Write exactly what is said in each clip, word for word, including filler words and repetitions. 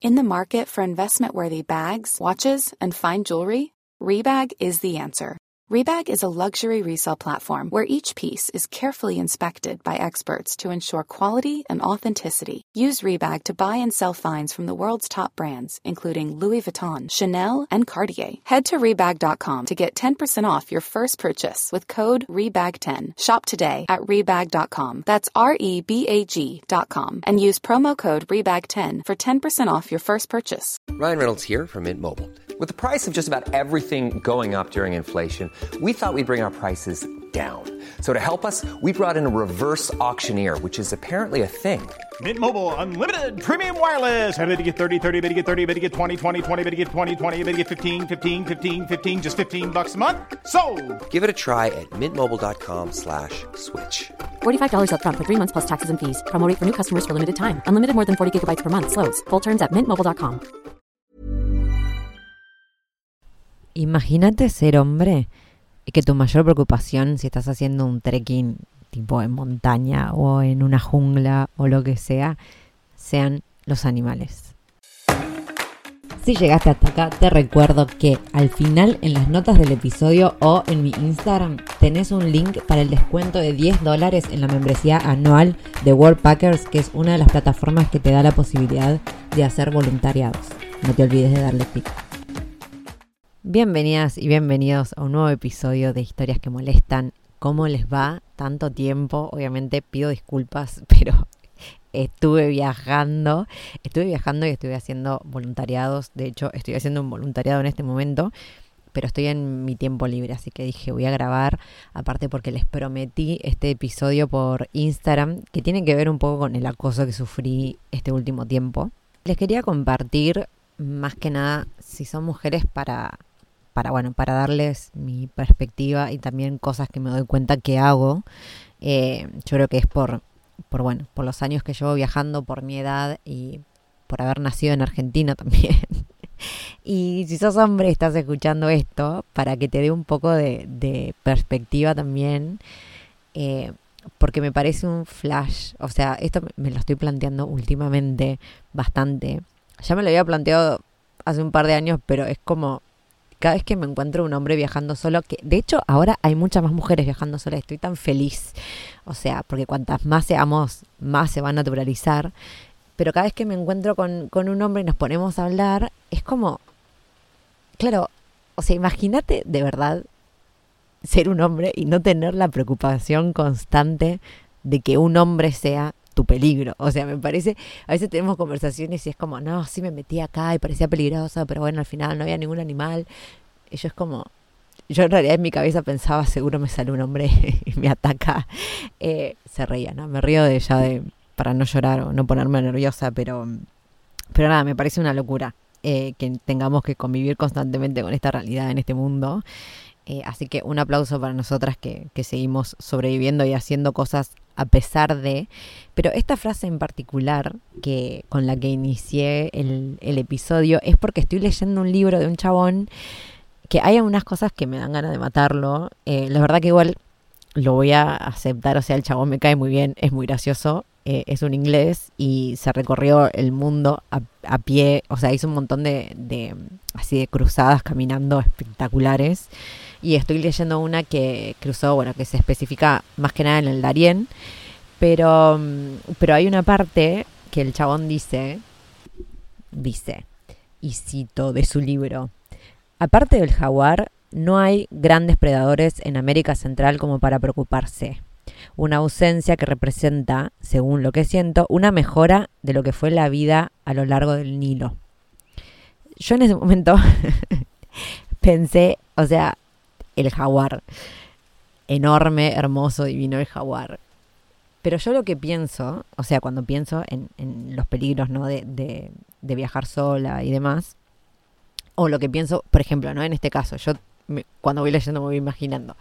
In the market for investment-worthy bags, watches, and fine jewelry, Rebag is the answer. Rebag is a luxury resale platform where each piece is carefully inspected by experts to ensure quality and authenticity. Use Rebag to buy and sell finds from the world's top brands, including Louis Vuitton, Chanel, and Cartier. Head to Rebag dot com to get ten percent off your first purchase with code Rebag ten. Shop today at Rebag dot com. That's R E B A G dot com. And use promo code Rebag ten for ten percent off your first purchase. Ryan Reynolds here from Mint Mobile. With the price of just about everything going up during inflation, we thought we'd bring our prices down. So to help us, we brought in a reverse auctioneer, which is apparently a thing. Mint Mobile Unlimited Premium Wireless. How to get thirty, thirty, how to get thirty, how to get twenty, twenty, twenty, how to get twenty, twenty, how to get fifteen, fifteen, fifteen, fifteen, just fifteen bucks a month? Sold! Give it a try at mintmobile.com slash switch. forty-five dollars up front for three months plus taxes and fees. Promo rate for new customers for limited time. Unlimited more than forty gigabytes per month. Slows full terms at mint mobile dot com. Imagínate ser hombre y que tu mayor preocupación, si estás haciendo un trekking tipo en montaña o en una jungla o lo que sea, sean los animales. Si llegaste hasta acá, te recuerdo que al final en las notas del episodio o en mi Instagram tenés un link para el descuento de diez dólares en la membresía anual de Worldpackers, que es una de las plataformas que te da la posibilidad de hacer voluntariados. No te olvides de darle clic. Bienvenidas y bienvenidos a un nuevo episodio de Historias que Molestan. ¿Cómo les va? Tanto tiempo. Obviamente pido disculpas, pero estuve viajando. Estuve viajando y estuve haciendo voluntariados. De hecho, estoy haciendo un voluntariado en este momento, pero estoy en mi tiempo libre, así que dije voy a grabar. Aparte porque les prometí este episodio por Instagram, que tiene que ver un poco con el acoso que sufrí este último tiempo. Les quería compartir, más que nada, si son mujeres, para... para bueno, para darles mi perspectiva y también cosas que me doy cuenta que hago. Eh, yo creo que es por, por, bueno, por los años que llevo viajando, por mi edad y por haber nacido en Argentina también. Y si sos hombre y estás escuchando esto, para que te dé un poco de, de perspectiva también, eh, porque me parece un flash. O sea, esto me lo estoy planteando últimamente bastante. Ya me lo había planteado hace un par de años, pero es como... cada vez que me encuentro un hombre viajando solo, que de hecho ahora hay muchas más mujeres viajando solas, estoy tan feliz, o sea, porque cuantas más seamos, más se va a naturalizar, pero cada vez que me encuentro con, con un hombre y nos ponemos a hablar, es como, claro, o sea, imagínate de verdad ser un hombre y no tener la preocupación constante de que un hombre sea tu peligro. O sea, me parece, a veces tenemos conversaciones y es como, no, sí me metí acá y parecía peligroso, pero bueno, al final no había ningún animal. Y yo es como, yo en realidad en mi cabeza pensaba, seguro me sale un hombre y me ataca. Eh, se reía, ¿no? Me río de ella de, para no llorar o no ponerme nerviosa, pero, pero nada, me parece una locura eh, que tengamos que convivir constantemente con esta realidad en este mundo. Eh, así que un aplauso para nosotras que, que seguimos sobreviviendo y haciendo cosas a pesar de... Pero esta frase en particular, que con la que inicié el, el episodio, es porque estoy leyendo un libro de un chabón que hay algunas cosas que me dan ganas de matarlo. Eh, la verdad que igual lo voy a aceptar, o sea, el chabón me cae muy bien, es muy gracioso, eh, es un inglés y se recorrió el mundo a, a pie, o sea, hizo un montón de, de así de cruzadas caminando espectaculares. Y estoy leyendo una que cruzó, bueno, que se especifica más que nada en el Darién. Pero, pero hay una parte que el chabón dice, dice, y cito de su libro: aparte del jaguar, no hay grandes predadores en América Central como para preocuparse. Una ausencia que representa, según lo que siento, una mejora de lo que fue la vida a lo largo del Nilo. Yo en ese momento pensé, o sea... el jaguar, enorme, hermoso, divino el jaguar. Pero yo lo que pienso, o sea, cuando pienso en, en los peligros, ¿no? de, de, de viajar sola y demás, o lo que pienso, por ejemplo, ¿no? En este caso, yo me, cuando voy leyendo me voy imaginando.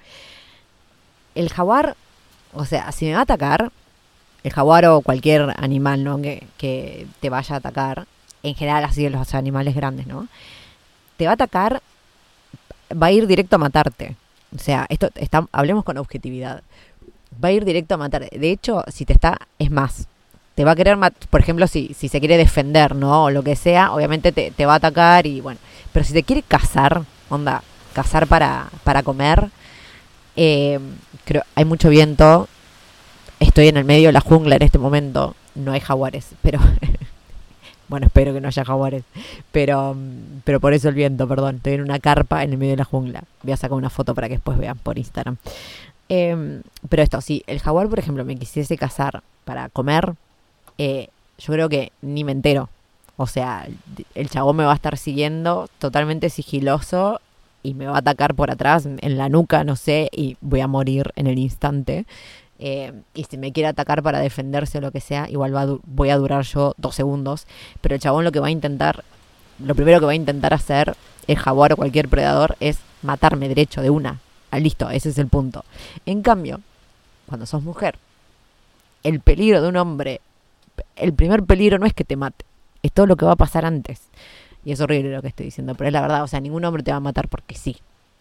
El jaguar, o sea, si me va a atacar, el jaguar o cualquier animal, ¿no? que, que te vaya a atacar, en general así de los animales grandes, ¿no? Te va a atacar, va a ir directo a matarte. O sea, esto está, hablemos con objetividad. Va a ir directo a matarte. De hecho, si te está, es más, te va a querer matar, por ejemplo, si, si se quiere defender, ¿no? O lo que sea, obviamente te, te va a atacar y bueno. Pero si te quiere cazar, onda, cazar para, para comer, eh, creo, hay mucho viento, estoy en el medio de la jungla en este momento, no hay jaguares, pero... bueno, espero que no haya jaguares, pero, pero por eso el viento, perdón, estoy en una carpa en el medio de la jungla. Voy a sacar una foto para que después vean por Instagram. Eh, pero esto, si el jaguar, por ejemplo, me quisiese cazar para comer... Eh, yo creo que ni me entero. O sea, el chabón me va a estar siguiendo totalmente sigiloso y me va a atacar por atrás, en la nuca, no sé, y voy a morir en el instante. Eh, y si me quiere atacar para defenderse o lo que sea, igual va a du- voy a durar yo dos segundos. Pero el chabón lo que va a intentar, lo primero que va a intentar hacer el jaguar o cualquier predador es matarme derecho de una. Ah, listo, ese es el punto. En cambio, cuando sos mujer, el peligro de un hombre, el primer peligro no es que te mate, es todo lo que va a pasar antes. Y es horrible lo que estoy diciendo, pero es la verdad. O sea, ningún hombre te va a matar porque sí.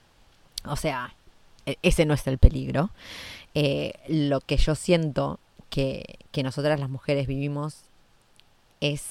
O sea, ese no es el peligro. Eh, lo que yo siento que, que nosotras las mujeres vivimos es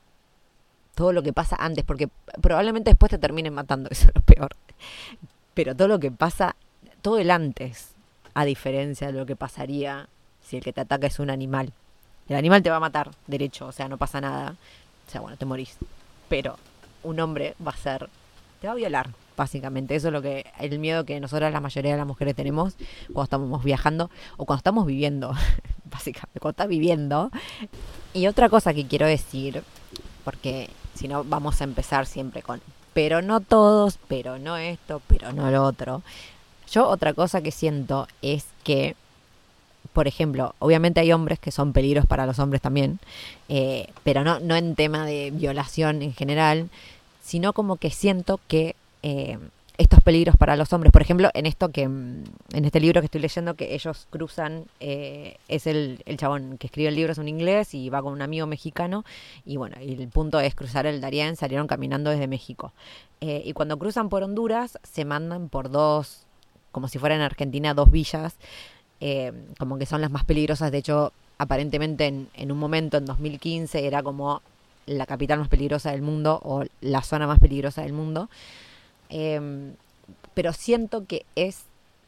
todo lo que pasa antes, porque probablemente después te terminen matando, eso es lo peor. Pero todo lo que pasa, todo el antes, a diferencia de lo que pasaría si el que te ataca es un animal. El animal te va a matar, derecho, o sea, no pasa nada. O sea, bueno, te morís. Pero un hombre va a ser... te va a violar, básicamente. Eso es lo que... el miedo que nosotras, la mayoría de las mujeres, tenemos cuando estamos viajando o cuando estamos viviendo. Básicamente, cuando estás viviendo. Y otra cosa que quiero decir, porque si no vamos a empezar siempre con... pero no todos, pero no esto, pero no lo otro. Yo otra cosa que siento es que... por ejemplo, obviamente hay hombres que son peligros para los hombres también, eh, pero no, no en tema de violación en general, sino como que siento que eh, estos peligros para los hombres, por ejemplo, en esto que en este libro que estoy leyendo, que ellos cruzan, eh, es el, el chabón que escribe el libro, es un inglés y va con un amigo mexicano, y bueno, y el punto es cruzar el Darién, salieron caminando desde México. Eh, y cuando cruzan por Honduras, se mandan por dos, como si fuera en Argentina, dos villas, Eh, como que son las más peligrosas. De hecho, aparentemente en, en un momento, en dos mil quince, era como la capital más peligrosa del mundo o la zona más peligrosa del mundo. Eh, pero siento que es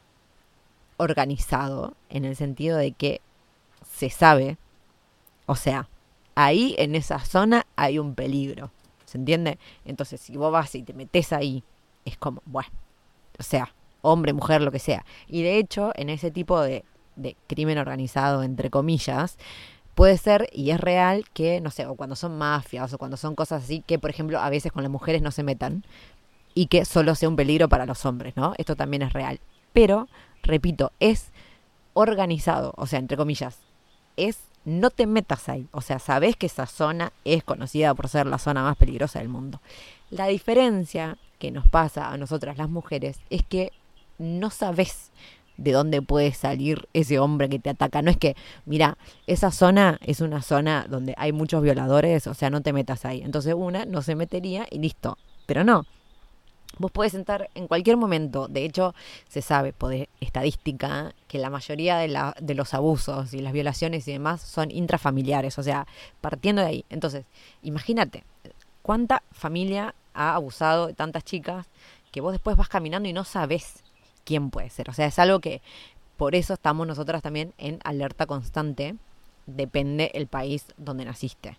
organizado en el sentido de que se sabe, o sea, ahí en esa zona hay un peligro, ¿se entiende? Entonces, si vos vas y te metes ahí, es como, bueno, o sea, hombre, mujer, lo que sea. Y de hecho, en ese tipo de, de crimen organizado, entre comillas, puede ser, y es real, que, no sé, o cuando son mafias, o cuando son cosas así, que, por ejemplo, a veces con las mujeres no se metan, y que solo sea un peligro para los hombres, ¿no? Esto también es real. Pero, repito, es organizado, o sea, entre comillas, es no te metas ahí. O sea, sabés que esa zona es conocida por ser la zona más peligrosa del mundo. La diferencia que nos pasa a nosotras las mujeres es que no sabés de dónde puede salir ese hombre que te ataca. No es que, mira, esa zona es una zona donde hay muchos violadores, o sea, no te metas ahí. Entonces una no se metería y listo. Pero no. Vos podés entrar en cualquier momento. De hecho, se sabe por estadística que la mayoría de, la, de los abusos y las violaciones y demás son intrafamiliares. O sea, partiendo de ahí. Entonces, imagínate, ¿cuánta familia ha abusado de tantas chicas que vos después vas caminando y no sabés quién puede ser? O sea, es algo que por eso estamos nosotras también en alerta constante. Depende el país donde naciste.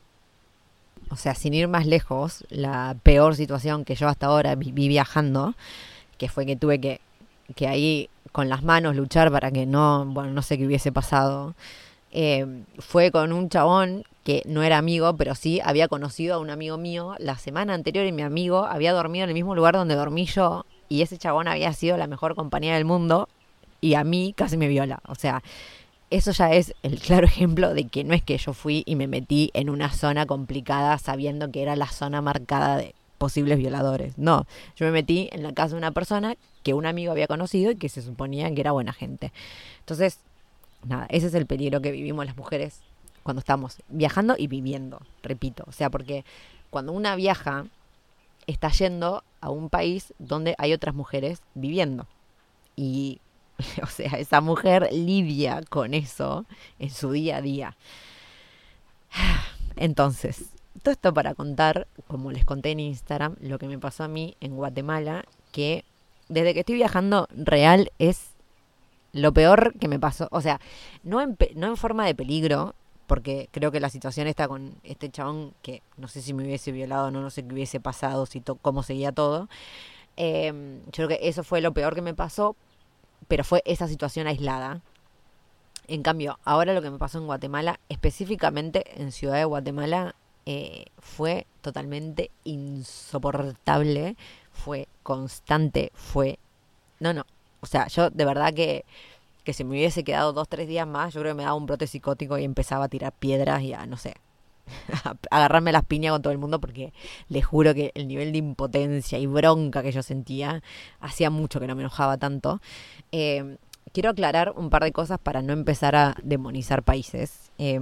O sea, sin ir más lejos, la peor situación que yo hasta ahora viví viajando, que fue que tuve que, que ahí con las manos luchar para que no, bueno, no sé qué hubiese pasado, eh, fue con un chabón que no era amigo, pero sí había conocido a un amigo mío la semana anterior y mi amigo había dormido en el mismo lugar donde dormí yo y ese chabón había sido la mejor compañía del mundo y a mí casi me viola. O sea, eso ya es el claro ejemplo de que no es que yo fui y me metí en una zona complicada sabiendo que era la zona marcada de posibles violadores. No, yo me metí en la casa de una persona que un amigo había conocido y que se suponía que era buena gente. Entonces, nada, ese es el peligro que vivimos las mujeres cuando estamos viajando y viviendo, repito. O sea, porque cuando una viaja, está yendo a un país donde hay otras mujeres viviendo. Y o sea, esa mujer lidia con eso en su día a día. Entonces, todo esto para contar, como les conté en Instagram, lo que me pasó a mí en Guatemala, que desde que estoy viajando real es lo peor que me pasó. O sea, no en, pe- no en forma de peligro, porque creo que la situación está con este chabón que no sé si me hubiese violado o no, no sé qué hubiese pasado, si to- cómo seguía todo. Eh, yo creo que eso fue lo peor que me pasó, pero fue esa situación aislada. En cambio, ahora lo que me pasó en Guatemala, específicamente en Ciudad de Guatemala, eh, fue totalmente insoportable, fue constante, fue... No, no. O sea, yo de verdad que, que si me hubiese quedado dos, tres días más, yo creo que me daba un brote psicótico y empezaba a tirar piedras y a, no sé, a agarrarme las piñas con todo el mundo, porque les juro que el nivel de impotencia y bronca que yo sentía, hacía mucho que no me enojaba tanto. Eh, quiero aclarar un par de cosas para no empezar a demonizar países. Eh,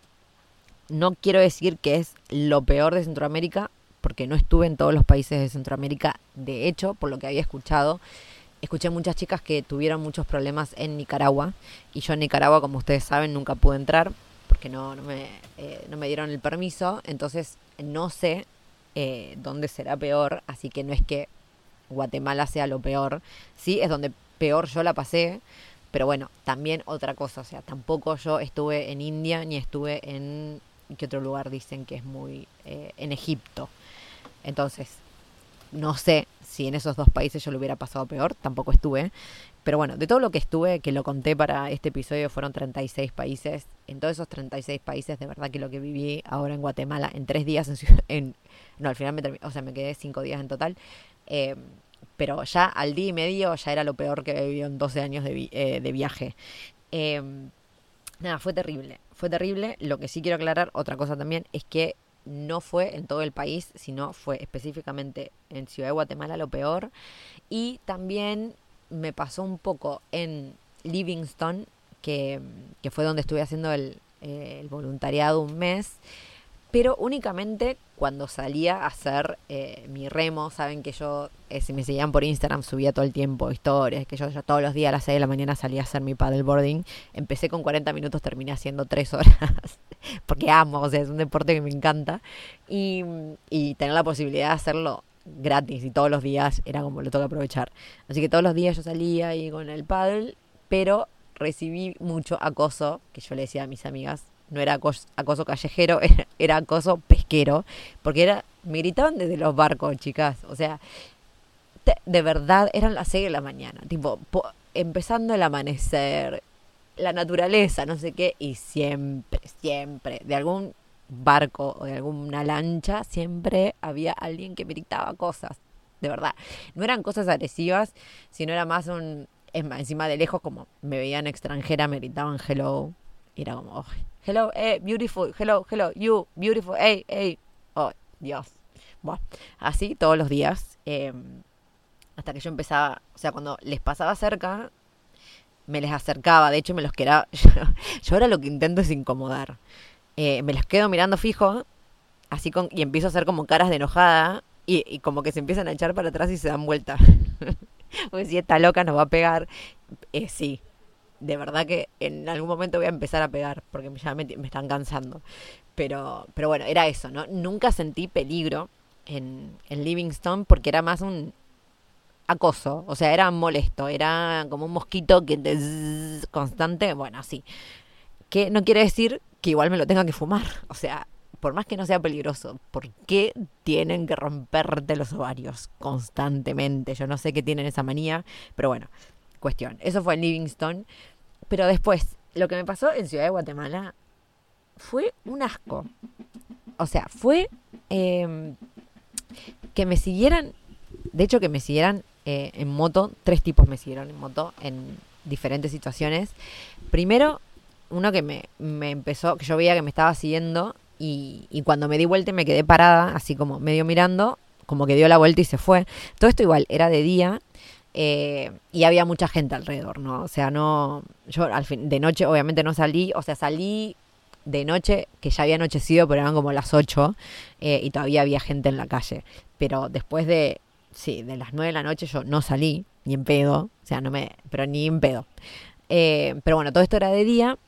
no quiero decir que es lo peor de Centroamérica, porque no estuve en todos los países de Centroamérica. De hecho, por lo que había escuchado, escuché muchas chicas que tuvieron muchos problemas en Nicaragua, y yo en Nicaragua, como ustedes saben, nunca pude entrar porque no, no, me, eh, no me dieron el permiso. Entonces no sé eh, dónde será peor, así que no es que Guatemala sea lo peor. Sí, es donde peor yo la pasé, pero bueno, también otra cosa, o sea, tampoco yo estuve en India ni estuve en... ¿Qué otro lugar dicen que es muy... Eh, en Egipto? Entonces, no sé si en esos dos países yo lo hubiera pasado peor, tampoco estuve. Pero bueno, de todo lo que estuve, que lo conté para este episodio, fueron treinta y seis países. En todos esos treinta y seis países, de verdad que lo que viví ahora en Guatemala, en tres días, en, en no, al final me terminé, o sea, me quedé cinco días en total. Eh, pero ya al día y medio ya era lo peor que he vivido en doce años de, vi, eh, de viaje. Eh, nada, fue terrible, fue terrible. Lo que sí quiero aclarar, otra cosa también, es que no fue en todo el país, sino fue específicamente en Ciudad de Guatemala lo peor. Y también me pasó un poco en Livingston, que, que fue donde estuve haciendo el, eh, el voluntariado un mes, pero únicamente cuando salía a hacer eh, mi remo. Saben que yo, eh, si me seguían por Instagram, subía todo el tiempo historias, que yo ya todos los días a las seis de la mañana salía a hacer mi paddleboarding. Empecé con cuarenta minutos, terminé haciendo tres horas, porque amo, o sea, es un deporte que me encanta. Y, y tener la posibilidad de hacerlo gratis y todos los días era como lo tengo que aprovechar. Así que todos los días yo salía ahí con el paddle, pero recibí mucho acoso, que yo le decía a mis amigas, no era acoso, acoso callejero, era, era acoso pesquero, porque era, me gritaban desde los barcos, chicas, o sea, te, de verdad eran las seis de la mañana, tipo, po, empezando el amanecer, la naturaleza, no sé qué, y siempre, siempre, de algún barco o de alguna lancha, siempre había alguien que me gritaba cosas, de verdad. No eran cosas agresivas, sino era más un... Es más, encima de lejos, como me veían extranjera, me gritaban hello. Y era como, oh, hello, eh, beautiful, hello, hello, you, beautiful, hey, hey. Oh, Dios. Bueno, así todos los días. Eh, hasta que yo empezaba, o sea, cuando les pasaba cerca, me les acercaba. De hecho, me los quedaba... Yo, yo ahora lo que intento es incomodar. Eh, me los quedo mirando fijo, así con, y empiezo a hacer como caras de enojada, y, y como que se empiezan a echar para atrás y se dan vuelta. Porque si esta loca nos va a pegar, eh, sí, de verdad que en algún momento voy a empezar a pegar, porque ya me, me están cansando. Pero, pero bueno, era eso, ¿no? Nunca sentí peligro en, en Livingston, porque era más un acoso, o sea, era molesto, era como un mosquito que te zzz, constante, bueno, así. Que no quiere decir que igual me lo tenga que fumar, o sea, por más que no sea peligroso, ¿por qué tienen que romperte los ovarios constantemente? Yo no sé qué tienen esa manía, pero bueno, cuestión. Eso fue en Livingston. Pero después, lo que me pasó en Ciudad de Guatemala fue un asco. O sea, fue eh, que me siguieran, de hecho que me siguieran eh, en moto. Tres tipos me siguieron en moto en diferentes situaciones. Primero, uno que me, me empezó, que yo veía que me estaba siguiendo, y, y cuando me di vuelta y me quedé parada, así como medio mirando, como que dio la vuelta y se fue. Todo esto igual era de día, eh, y había mucha gente alrededor, ¿no? O sea, no, yo al fin, de noche obviamente no salí, o sea, salí de noche, que ya había anochecido, pero eran como las ocho, eh, y todavía había gente en la calle. Pero después de, sí, de las nueve de la noche yo no salí, ni en pedo, o sea, no me, pero ni en pedo. Eh, pero bueno, todo esto era de día.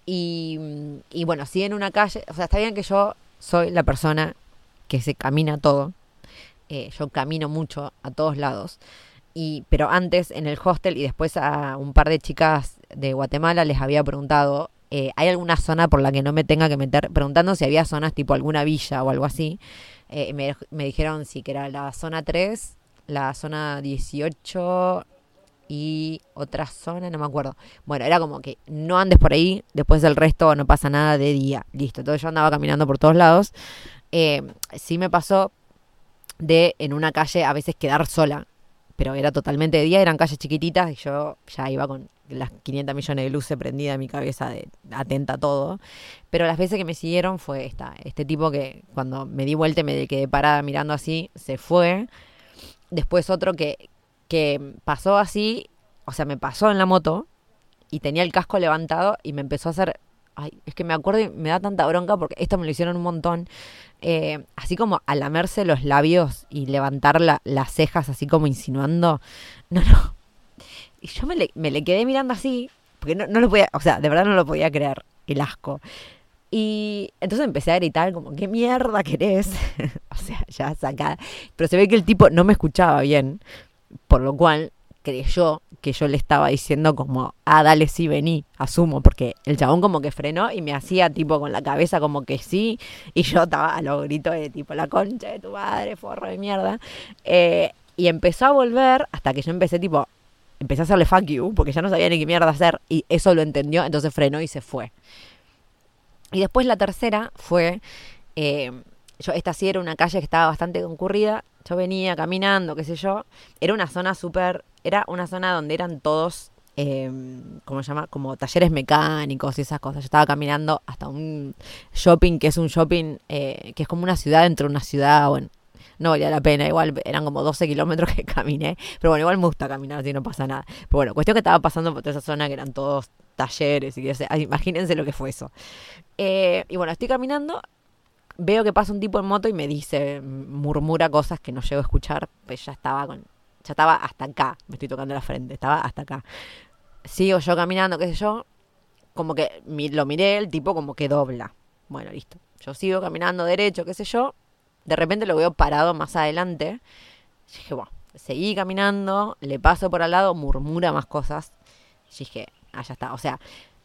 Y, y bueno, sí en una calle, o sea, está bien que yo soy la persona que se camina todo. Eh, yo camino mucho a todos lados. Y, pero antes en el hostel y después a un par de chicas de Guatemala les había preguntado, eh, ¿hay alguna zona por la que no me tenga que meter? Preguntando si había zonas tipo alguna villa o algo así. Eh, me, me dijeron sí, que era la zona tres, la zona dieciocho y otra zona, no me acuerdo. Bueno, era como que no andes por ahí, después del resto no pasa nada de día. Listo, entonces yo andaba caminando por todos lados. Eh, sí me pasó de en una calle a veces quedar sola, pero era totalmente de día, eran calles chiquititas y yo ya iba con las quinientos millones de luces prendidas en mi cabeza, de, atenta a todo. Pero las veces que me siguieron fue esta, este tipo que cuando me di vuelta y me quedé parada mirando así, se fue. Después otro que, que pasó así, o sea, me pasó en la moto y tenía el casco levantado y me empezó a hacer... Ay, es que me acuerdo y me da tanta bronca porque esto me lo hicieron un montón. Eh, así como a lamerse los labios y levantar la, las cejas así como insinuando. No, no. Y yo me le, me le quedé mirando así, porque no, no lo podía, o sea, de verdad no lo podía creer, el asco. Y entonces empecé a gritar como, ¿qué mierda querés? O sea, ya sacada. Pero se ve que el tipo no me escuchaba bien, por lo cual creyó que yo le estaba diciendo como, ah, dale, sí, vení, asumo, porque el chabón como que frenó y me hacía tipo con la cabeza como que sí, y yo estaba a los gritos de tipo, la concha de tu madre, forro de mierda. Eh, y empezó a volver hasta que yo empecé tipo, empecé a hacerle fuck you, porque ya no sabía ni qué mierda hacer, y eso lo entendió, entonces frenó y se fue. Y después la tercera fue, eh, yo esta sí era una calle que estaba bastante concurrida, yo venía caminando, qué sé yo, era una zona súper, era una zona donde eran todos, eh, ¿cómo se llama? Como talleres mecánicos y esas cosas. Yo estaba caminando hasta un shopping, que es un shopping, eh, que es como una ciudad dentro de una ciudad, bueno, no valía la pena, igual eran como doce kilómetros que caminé, pero bueno, igual me gusta caminar, así no pasa nada. Pero bueno, cuestión que estaba pasando por toda esa zona que eran todos talleres y que, o sea, imagínense lo que fue eso. Eh, y bueno, estoy caminando, veo que pasa un tipo en moto y me dice, murmura cosas que no llego a escuchar, pues ya estaba con, ya estaba hasta acá, me estoy tocando la frente, estaba hasta acá. Sigo yo caminando, qué sé yo, como que lo miré, el tipo como que dobla. Bueno, listo. Yo sigo caminando derecho, qué sé yo, de repente lo veo parado más adelante. Y dije, bueno, seguí caminando, le paso por al lado, murmura más cosas. Y dije, ah, ya está, o sea,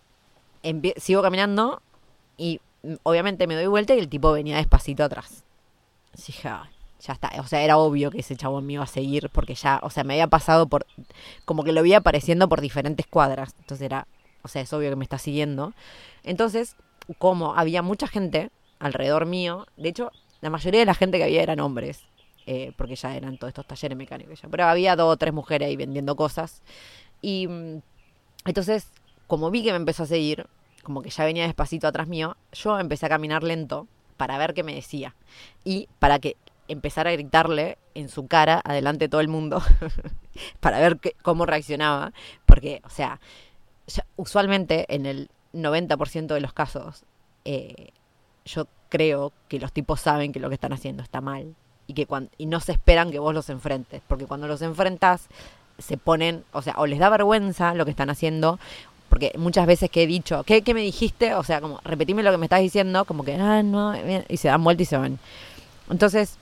empie- sigo caminando y obviamente me doy vuelta y el tipo venía despacito atrás. Así dije, ah, ya está. O sea, era obvio que ese chabón me iba a seguir porque ya, o sea, me había pasado por, como que lo vi apareciendo por diferentes cuadras. Entonces era, o sea, es obvio que me está siguiendo. Entonces, como había mucha gente alrededor mío, de hecho, la mayoría de la gente que había eran hombres, eh, porque ya eran todos estos talleres mecánicos. Ya. Pero había dos o tres mujeres ahí vendiendo cosas. Y entonces, como vi que me empezó a seguir, como que ya venía despacito atrás mío, yo empecé a caminar lento para ver qué me decía. Y para que empezara a gritarle en su cara, adelante de todo el mundo, para ver qué, cómo reaccionaba. Porque, o sea, ya, usualmente en el noventa por ciento de los casos, eh, yo creo que los tipos saben que lo que están haciendo está mal. Y, que cuando, y no se esperan que vos los enfrentes. Porque cuando los enfrentas, se ponen, o sea, o les da vergüenza lo que están haciendo. Porque muchas veces que he dicho, ¿qué, qué me dijiste? O sea, como, repetime lo que me estás diciendo, como que, ah, no, y se dan vuelta y se van. Entonces,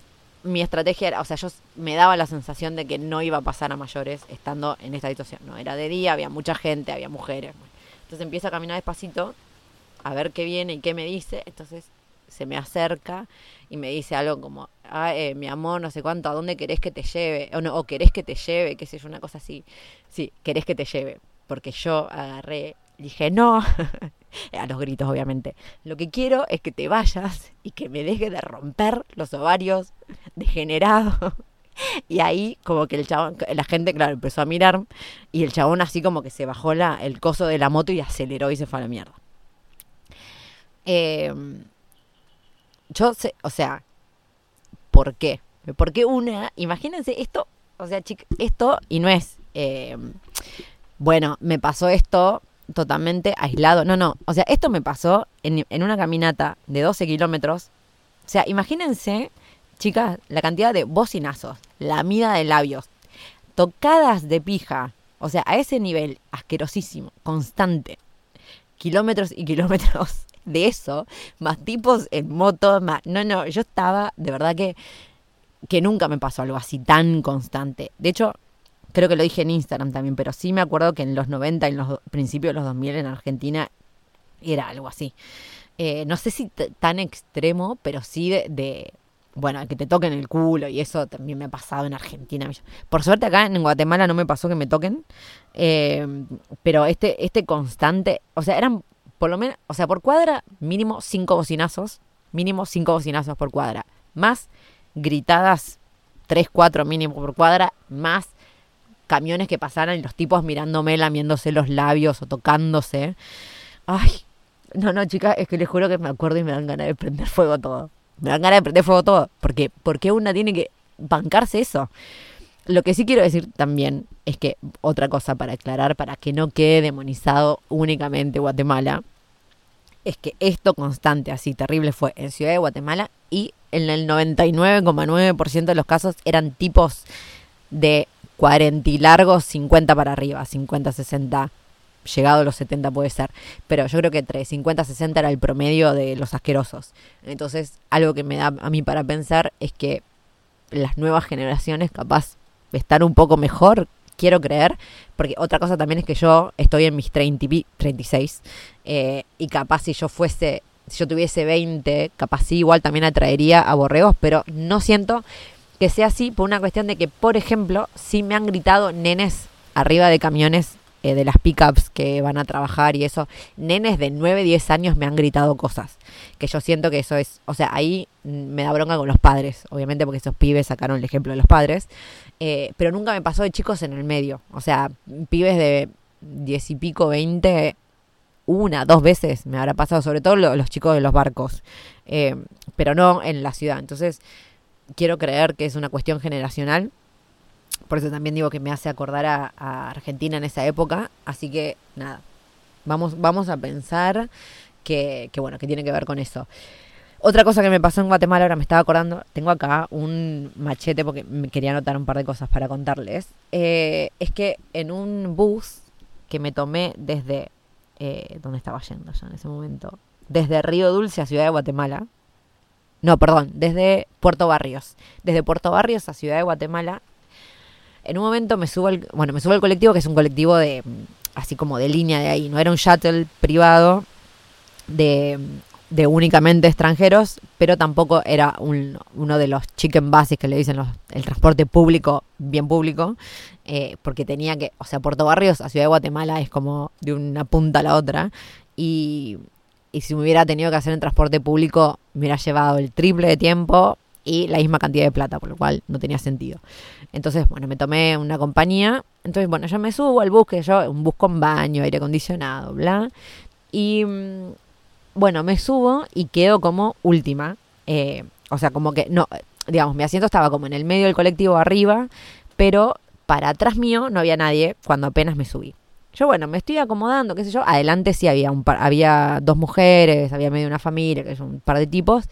mi estrategia era, o sea, yo me daba la sensación de que no iba a pasar a mayores estando en esta situación. No, era de día, había mucha gente, había mujeres. Entonces empiezo a caminar despacito, a ver qué viene y qué me dice. Entonces se me acerca y me dice algo como, ah, eh, mi amor, no sé cuánto, ¿a dónde querés que te lleve? O, no, o querés que te lleve, qué sé yo, una cosa así. Sí, querés que te lleve. Porque yo agarré, dije, no, a los gritos obviamente, lo que quiero es que te vayas y que me dejes de romper los ovarios, degenerado. Y ahí como que el chabón, la gente, claro, empezó a mirar y el chabón así como que se bajó la, el coso de la moto y aceleró y se fue a la mierda. Eh, yo sé, o sea, ¿por qué? ¿Por qué una? Imagínense esto, o sea, chicos, esto y no es... Eh, bueno, me pasó esto totalmente aislado. No, no. O sea, esto me pasó en, en una caminata de doce kilómetros. O sea, imagínense, chicas, la cantidad de bocinazos, lamida de labios, tocadas de pija. O sea, a ese nivel asquerosísimo, constante. kilómetros y kilómetros de eso, más tipos en moto, más... No, no, yo estaba, de verdad que, que nunca me pasó algo así tan constante. De hecho, creo que lo dije en Instagram también, pero sí me acuerdo que en los noventa, en los principios de los dos mil en Argentina, era algo así. Eh, no sé si t- tan extremo, pero sí de, de, bueno, que te toquen el culo, y eso también me ha pasado en Argentina. Por suerte acá en Guatemala no me pasó que me toquen, eh, pero este, este constante, o sea, eran por lo menos, o sea, por cuadra mínimo cinco bocinazos, mínimo cinco bocinazos por cuadra, más gritadas tres, cuatro mínimo por cuadra, más camiones que pasaran y los tipos mirándome, lamiéndose los labios o tocándose. Ay, no, no, chicas, es que les juro que me acuerdo y me dan ganas de prender fuego todo. Me dan ganas de prender fuego todo. Porque, ¿por qué una tiene que bancarse eso? Lo que sí quiero decir también es que, otra cosa para aclarar, para que no quede demonizado únicamente Guatemala, es que esto constante, así terrible, fue en Ciudad de Guatemala, y en el noventa y nueve coma nueve por ciento de los casos eran tipos de cuarenta y largos, cincuenta para arriba, cincuenta, sesenta, llegado a los setenta puede ser, pero yo creo que entre cincuenta y sesenta era el promedio de los asquerosos. Entonces, algo que me da a mí para pensar es que las nuevas generaciones capaz de estar un poco mejor, quiero creer, porque otra cosa también es que yo estoy en mis treinta, treinta y seis, eh, y capaz si yo fuese, si yo tuviese veinte, capaz sí igual también atraería a borregos, pero no siento que sea así por una cuestión de que, por ejemplo, sí me han gritado nenes arriba de camiones, eh, de las pickups que van a trabajar y eso, nenes de nueve, diez años me han gritado cosas, que yo siento que eso es, o sea, ahí me da bronca con los padres, obviamente porque esos pibes sacaron el ejemplo de los padres, eh, pero nunca me pasó de chicos en el medio, o sea, pibes de diez y pico, veinte, una, dos veces me habrá pasado, sobre todo los, los chicos de los barcos, eh, pero no en la ciudad. Entonces, quiero creer que es una cuestión generacional. Por eso también digo que me hace acordar a, a Argentina en esa época. Así que, nada, vamos, vamos a pensar que, que, bueno, que tiene que ver con eso. Otra cosa que me pasó en Guatemala, ahora me estaba acordando, tengo acá un machete porque me quería anotar un par de cosas para contarles. Eh, es que en un bus que me tomé desde... Eh, ¿Dónde estaba yendo yo en ese momento? Desde Río Dulce a Ciudad de Guatemala. No, perdón, desde Puerto Barrios. Desde Puerto Barrios a Ciudad de Guatemala. En un momento me subo al, bueno, me subo al colectivo, que es un colectivo de, así como de línea de ahí. No era un shuttle privado de, de únicamente extranjeros, pero tampoco era un, uno de los chicken buses que le dicen los, el transporte público, bien público, eh, porque tenía que, o sea, Puerto Barrios a Ciudad de Guatemala es como de una punta a la otra, y, y si me hubiera tenido que hacer en transporte público, me hubiera llevado el triple de tiempo y la misma cantidad de plata, por lo cual no tenía sentido. Entonces, bueno, me tomé una compañía. Entonces, bueno, yo me subo al bus, que yo, un bus con baño, aire acondicionado, bla. Y, bueno, me subo y quedo como última. Eh, o sea, como que, no, digamos, mi asiento estaba como en el medio del colectivo arriba, pero para atrás mío no había nadie cuando apenas me subí. Yo, bueno, me estoy acomodando, qué sé yo. Adelante sí había un par, había dos mujeres, había medio una familia, que es un par de tipos.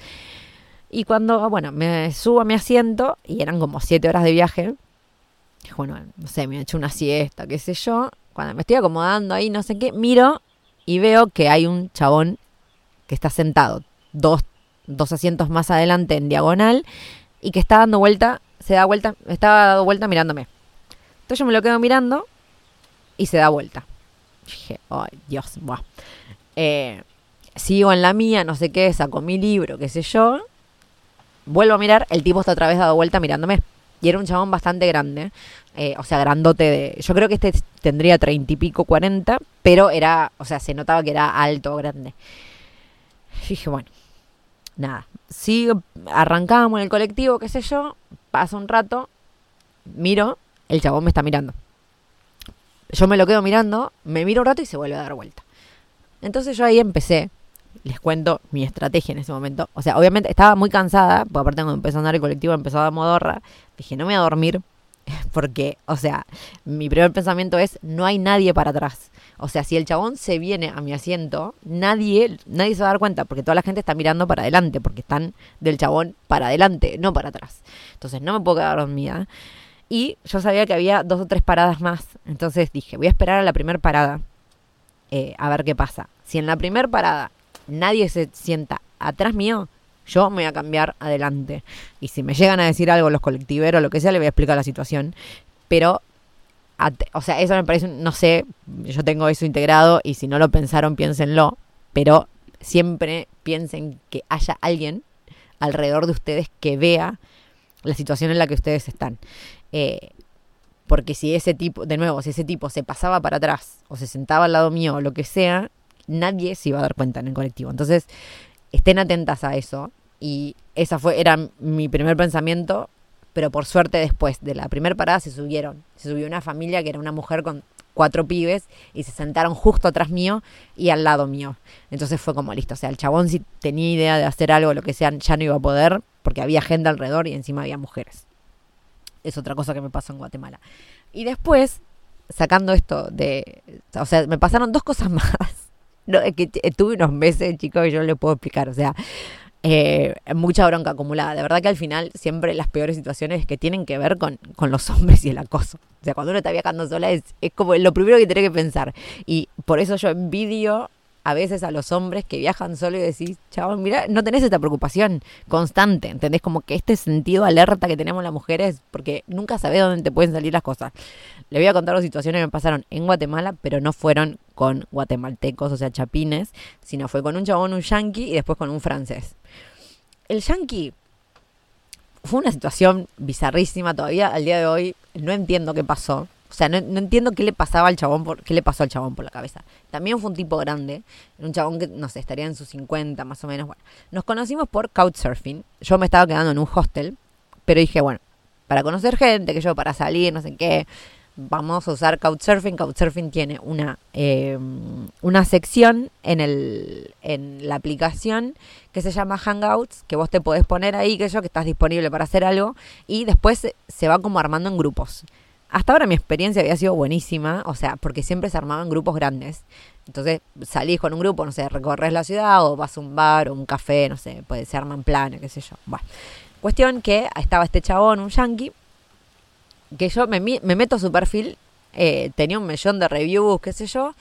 Y cuando, bueno, me subo a mi asiento, y eran como siete horas de viaje, bueno, no sé, me he hecho una siesta, qué sé yo. Cuando me estoy acomodando ahí, no sé qué, miro y veo que hay un chabón que está sentado dos, dos asientos más adelante en diagonal y que está dando vuelta, se da vuelta, estaba dando vuelta mirándome. Entonces yo me lo quedo mirando y se da vuelta. Dije, ay, Dios, buah. Eh, sigo en la mía, no sé qué, saco mi libro, qué sé yo. Vuelvo a mirar, el tipo está otra vez dado vuelta mirándome. Y era un chabón bastante grande, eh, o sea, grandote de... Yo creo que este tendría treinta y pico, cuarenta, pero era, o sea, se notaba que era alto, grande. Y dije, bueno, nada. Sí, arrancamos en el colectivo, qué sé yo, pasa un rato, miro, el chabón me está mirando. Yo me lo quedo mirando, me miro un rato y se vuelve a dar vuelta. Entonces yo ahí empecé... Les cuento mi estrategia en ese momento. O sea, obviamente estaba muy cansada, porque aparte cuando empezó a andar el colectivo empezó a dar modorra. Dije, no me voy a dormir, porque, o sea, mi primer pensamiento es, no hay nadie para atrás. O sea, si el chabón se viene a mi asiento, nadie, nadie se va a dar cuenta, porque toda la gente está mirando para adelante, porque están del chabón para adelante, no para atrás. Entonces no me puedo quedar dormida. Y yo sabía que había dos o tres paradas más. Entonces dije, voy a esperar a la primera parada. eh, a ver qué pasa. Si en la primer parada nadie se sienta atrás mío, yo me voy a cambiar adelante. Y si me llegan a decir algo los colectiveros, lo que sea, le voy a explicar la situación. Pero, at- o sea, eso me parece, no sé, yo tengo eso integrado y si no lo pensaron, piénsenlo. Pero siempre piensen que haya alguien alrededor de ustedes que vea la situación en la que ustedes están. Eh, porque si ese tipo, de nuevo, si ese tipo se pasaba para atrás o se sentaba al lado mío o lo que sea, nadie se iba a dar cuenta en el colectivo. Entonces, estén atentas a eso. Y esa fue, era mi primer pensamiento, pero por suerte después de la primera parada se subieron. Se subió una familia que era una mujer con cuatro pibes y se sentaron justo atrás mío y al lado mío. Entonces fue como listo. O sea, el chabón si tenía idea de hacer algo, lo que sea, ya no iba a poder porque había gente alrededor y encima había mujeres. Es otra cosa que me pasó en Guatemala. Y después, sacando esto de... O sea, me pasaron dos cosas más. No, es que t- tuve unos meses, chicos, que yo no les puedo explicar. O sea, eh, mucha bronca acumulada. De verdad que al final siempre las peores situaciones que tienen que ver con, con los hombres y el acoso. O sea, cuando uno está viajando sola es, es como lo primero que tiene que pensar. Y por eso yo envidio a veces a los hombres que viajan solo y decís, chabón, mira, no tenés esta preocupación constante, ¿entendés? Como que este sentido alerta que tenemos las mujeres, porque nunca sabés dónde te pueden salir las cosas. Le voy a contar dos situaciones que me pasaron en Guatemala, pero no fueron con guatemaltecos, o sea, chapines, sino fue con un chabón, un yanqui, y después con un francés. El yanqui fue una situación bizarrísima, todavía al día de hoy no entiendo qué pasó. O sea, no, no entiendo qué le pasaba al chabón, por, qué le pasó al chabón por la cabeza. También fue un tipo grande, un chabón que, no sé, estaría en sus cincuenta más o menos. Bueno, nos conocimos por Couchsurfing. Yo me estaba quedando en un hostel, pero dije, bueno, para conocer gente, que yo, para salir, no sé qué, vamos a usar Couchsurfing. Couchsurfing tiene una, eh, una sección en, el, en la aplicación que se llama Hangouts, que vos te podés poner ahí, que yo, que estás disponible para hacer algo, y después se, se va como armando en grupos. Hasta ahora mi experiencia había sido buenísima, o sea, porque siempre se armaban grupos grandes. Entonces salís con un grupo, no sé, recorres la ciudad o vas a un bar o un café, no sé, pues se arman planes, qué sé yo. Bueno, cuestión que estaba este chabón, un yankee, que yo me, me meto a su perfil, eh, tenía un millón de reviews, qué sé yo.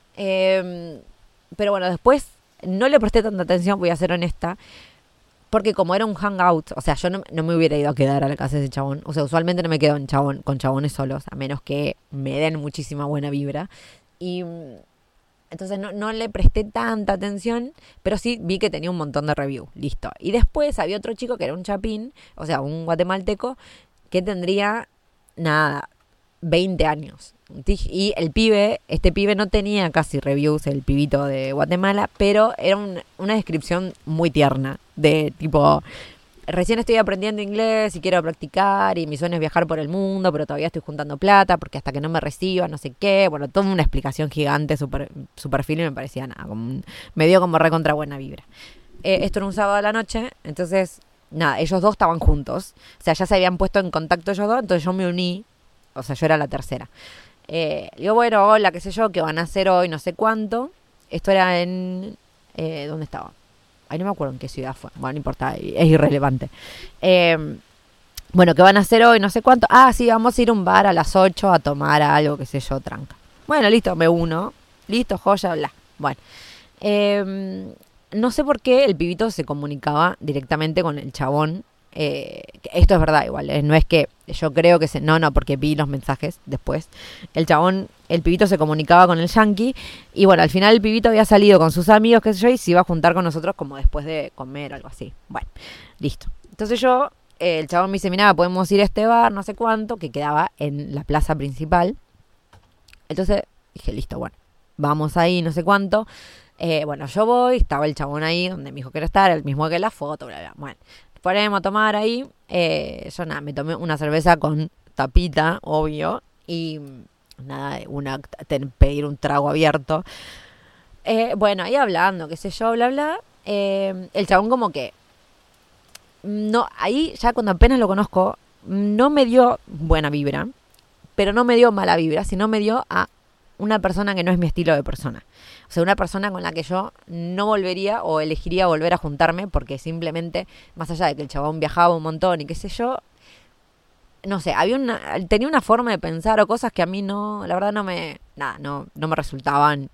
Eh, pero bueno, después no le presté tanta atención, voy a ser honesta. Porque como era un hangout, o sea, yo no, no me hubiera ido a quedar a la casa de ese chabón. O sea, usualmente no me quedo en chabón, con chabones solos, a menos que me den muchísima buena vibra. Y entonces no, no le presté tanta atención, pero sí vi que tenía un montón de reviews. Listo. Y después había otro chico que era un chapín, o sea, un guatemalteco, que tendría, nada, veinte años. Y el pibe, este pibe no tenía casi reviews, el pibito de Guatemala, pero era un, una descripción muy tierna, de tipo, recién estoy aprendiendo inglés y quiero practicar y mi sueño es viajar por el mundo, pero todavía estoy juntando plata porque hasta que no me reciba, no sé qué, bueno, toda una explicación gigante, su, per, su perfil, y me parecía nada, como un, me dio como recontra buena vibra. Eh, esto era un sábado a la noche, entonces, nada, ellos dos estaban juntos, o sea, ya se habían puesto en contacto ellos dos, entonces yo me uní, o sea, yo era la tercera. Eh, digo, bueno, hola, qué sé yo, qué van a hacer hoy, no sé cuánto. Esto era en... Eh, ¿Dónde estaba? Ay, no me acuerdo en qué ciudad fue. Bueno, no importa, es irrelevante. Eh, bueno, ¿qué van a hacer hoy? No sé cuánto. Ah, sí, vamos a ir a un bar a las ocho a tomar algo, qué sé yo, tranca. Bueno, listo, me uno. Listo, joya, bla. Bueno. Eh, no sé por qué el pibito se comunicaba directamente con el chabón. Eh, esto es verdad igual, eh, no es que yo creo que se... No, no, porque vi los mensajes después. El chabón, el pibito se comunicaba con el yankee y bueno, al final el pibito había salido con sus amigos, qué sé yo, y se iba a juntar con nosotros como después de comer o algo así. Bueno, listo. Entonces yo, eh, el chabón me dice, mira, podemos ir a este bar, no sé cuánto, que quedaba en la plaza principal. Entonces dije, listo, bueno, vamos ahí, no sé cuánto. Eh, bueno, yo voy, estaba el chabón ahí donde me dijo que era estar, el mismo que la foto, bla, bla. Bueno, ponemos a tomar ahí. Eh, yo nada, me tomé una cerveza con tapita, obvio. Y nada, una ten, pedir un trago abierto. Eh, bueno, ahí hablando, qué sé yo, bla, bla. Eh, el chabón como que... no, ahí ya cuando apenas lo conozco, no me dio buena vibra. Pero no me dio mala vibra, sino me dio a una persona que no es mi estilo de persona. O sea, una persona con la que yo no volvería o elegiría volver a juntarme porque simplemente, más allá de que el chabón viajaba un montón y qué sé yo, no sé, había una, tenía una forma de pensar o cosas que a mí no, la verdad no me, nada, no, no me resultaban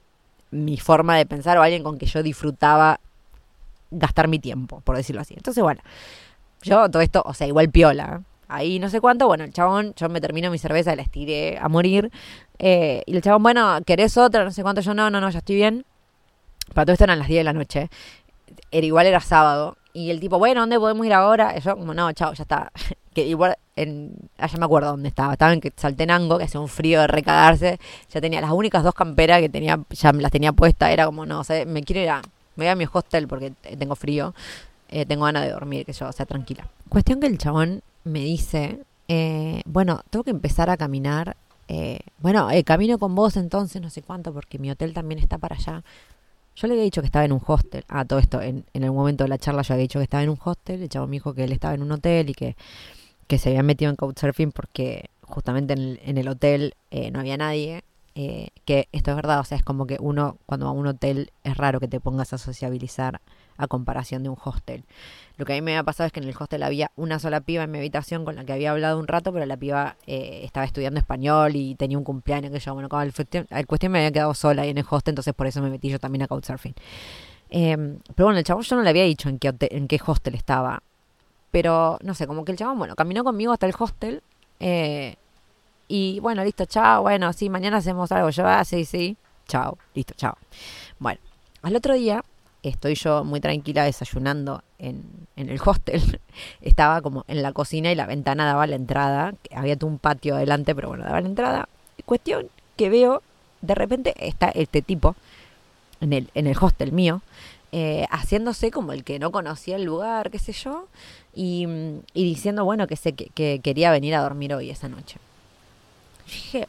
mi forma de pensar o alguien con que yo disfrutaba gastar mi tiempo, por decirlo así. Entonces, bueno, yo todo esto, o sea, igual piola, ahí no sé cuánto, bueno, el chabón, yo me termino mi cerveza y la estiré a morir, eh, y el chabón, bueno, ¿querés otra? No sé cuánto, yo no, no, no, ya estoy bien. Para todo esto eran las diez de la noche, era, igual era sábado, y el tipo, bueno, ¿dónde podemos ir ahora? Y yo como, no, chao, ya está. Que igual, en, ah, ya me acuerdo dónde estaba, estaba en Saltenango, que hacía un frío de recagarse, ya tenía las únicas dos camperas que tenía, ya las tenía puestas, era como, no, o sea, me quiero ir a, me voy a mi hostel porque tengo frío, eh, tengo ganas de dormir, que yo, o sea, tranquila. Cuestión que el chabón me dice, eh, bueno, tengo que empezar a caminar, eh, bueno, eh, camino con vos entonces, no sé cuánto, porque mi hotel también está para allá. Yo le había dicho que estaba en un hostel. Ah, todo esto, en, en el momento de la charla yo había dicho que estaba en un hostel. El chabón me dijo que él estaba en un hotel y que, que se había metido en couchsurfing porque justamente en el, en el hotel eh, no había nadie. Eh, que esto es verdad, o sea, es como que uno, cuando va a un hotel, es raro que te pongas a sociabilizar a comparación de un hostel. Lo que a mí me había pasado es que en el hostel había una sola piba en mi habitación con la que había hablado un rato, pero la piba eh, estaba estudiando español y tenía un cumpleaños que yo, bueno, como el cuestión, el cuestión me había quedado sola ahí en el hostel, entonces por eso me metí yo también a couchsurfing. Eh, pero bueno, el chabón yo no le había dicho en qué, hotel, en qué hostel estaba, pero no sé, como que el chabón, bueno, caminó conmigo hasta el hostel, eh, y bueno, listo, chao, bueno, sí, mañana hacemos algo, yo, ah, sí, sí, chao, listo, chao. Bueno, al otro día estoy yo muy tranquila desayunando en, en el hostel. Estaba como en la cocina y la ventana daba a la entrada. Había todo un patio adelante, pero bueno, daba a la entrada. Cuestión que veo, de repente está este tipo en el, en el hostel mío, eh, haciéndose como el que no conocía el lugar, qué sé yo, y, y diciendo, bueno, que, sé, que, que quería venir a dormir hoy esa noche. Yo dije,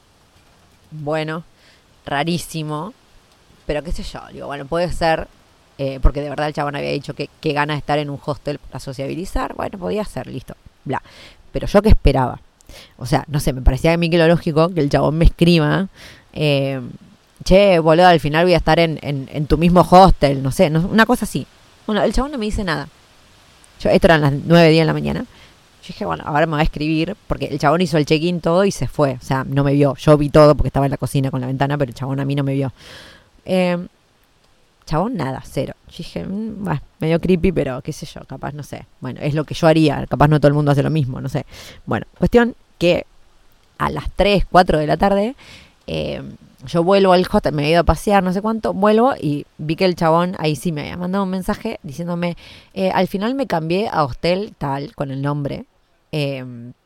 bueno, rarísimo, pero qué sé yo, digo, bueno, puede ser, eh, porque de verdad el chabón había dicho que, que gana de estar en un hostel para sociabilizar, bueno, podía ser, listo, bla. Pero yo qué esperaba, o sea, no sé, me parecía a mí que lo lógico que el chabón me escriba, eh, che, boludo, al final voy a estar en, en, en tu mismo hostel, no sé, no, una cosa así. Bueno, el chabón no me dice nada. Yo, esto eran las nueve, diez de la mañana. Yo dije, bueno, ahora me va a escribir, porque el chabón hizo el check-in todo y se fue, o sea, no me vio. Yo vi todo porque estaba en la cocina con la ventana, pero el chabón a mí no me vio. Eh, chabón, nada, cero. Yo dije, mmm, bueno, medio creepy, pero qué sé yo, capaz, no sé. Bueno, es lo que yo haría, capaz no todo el mundo hace lo mismo, no sé. Bueno, cuestión que a las tres, cuatro de la tarde, eh, yo vuelvo al hostel, me he ido a pasear, no sé cuánto, vuelvo y vi que el chabón ahí sí me había mandado un mensaje diciéndome, eh, al final me cambié a hostel tal, con el nombre, eh,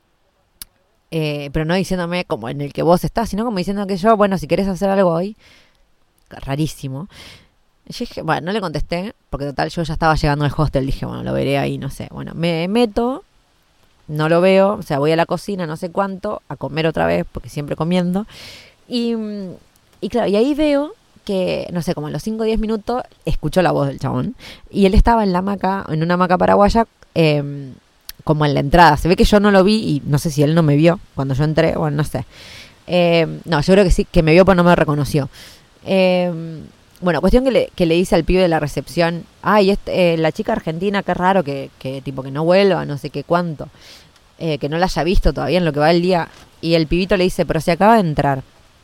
eh, pero no diciéndome como en el que vos estás, sino como diciendo que yo, bueno, si querés hacer algo hoy, rarísimo. Yo dije, bueno, no le contesté, porque total yo ya estaba llegando al hostel, dije, bueno, lo veré ahí, no sé. Bueno, me meto, no lo veo, o sea, voy a la cocina, no sé cuánto, a comer otra vez, porque siempre comiendo. Y, y claro, y ahí veo que, no sé, como en los cinco o diez minutos, escucho la voz del chabón. Y él estaba en la hamaca, en una hamaca paraguaya, eh, como en la entrada. Se ve que yo no lo vi y no sé si él no me vio cuando yo entré, bueno, no sé. Eh, no, yo creo que sí, que me vio, pero no me reconoció. Eh, bueno, cuestión que le, que le dice al pibe de la recepción, ay, este, eh, la chica argentina, qué raro que, que tipo que no vuelva, no sé qué cuánto, eh, que no la haya visto todavía en lo que va el día. Y el pibito le dice, pero se acaba de entrar.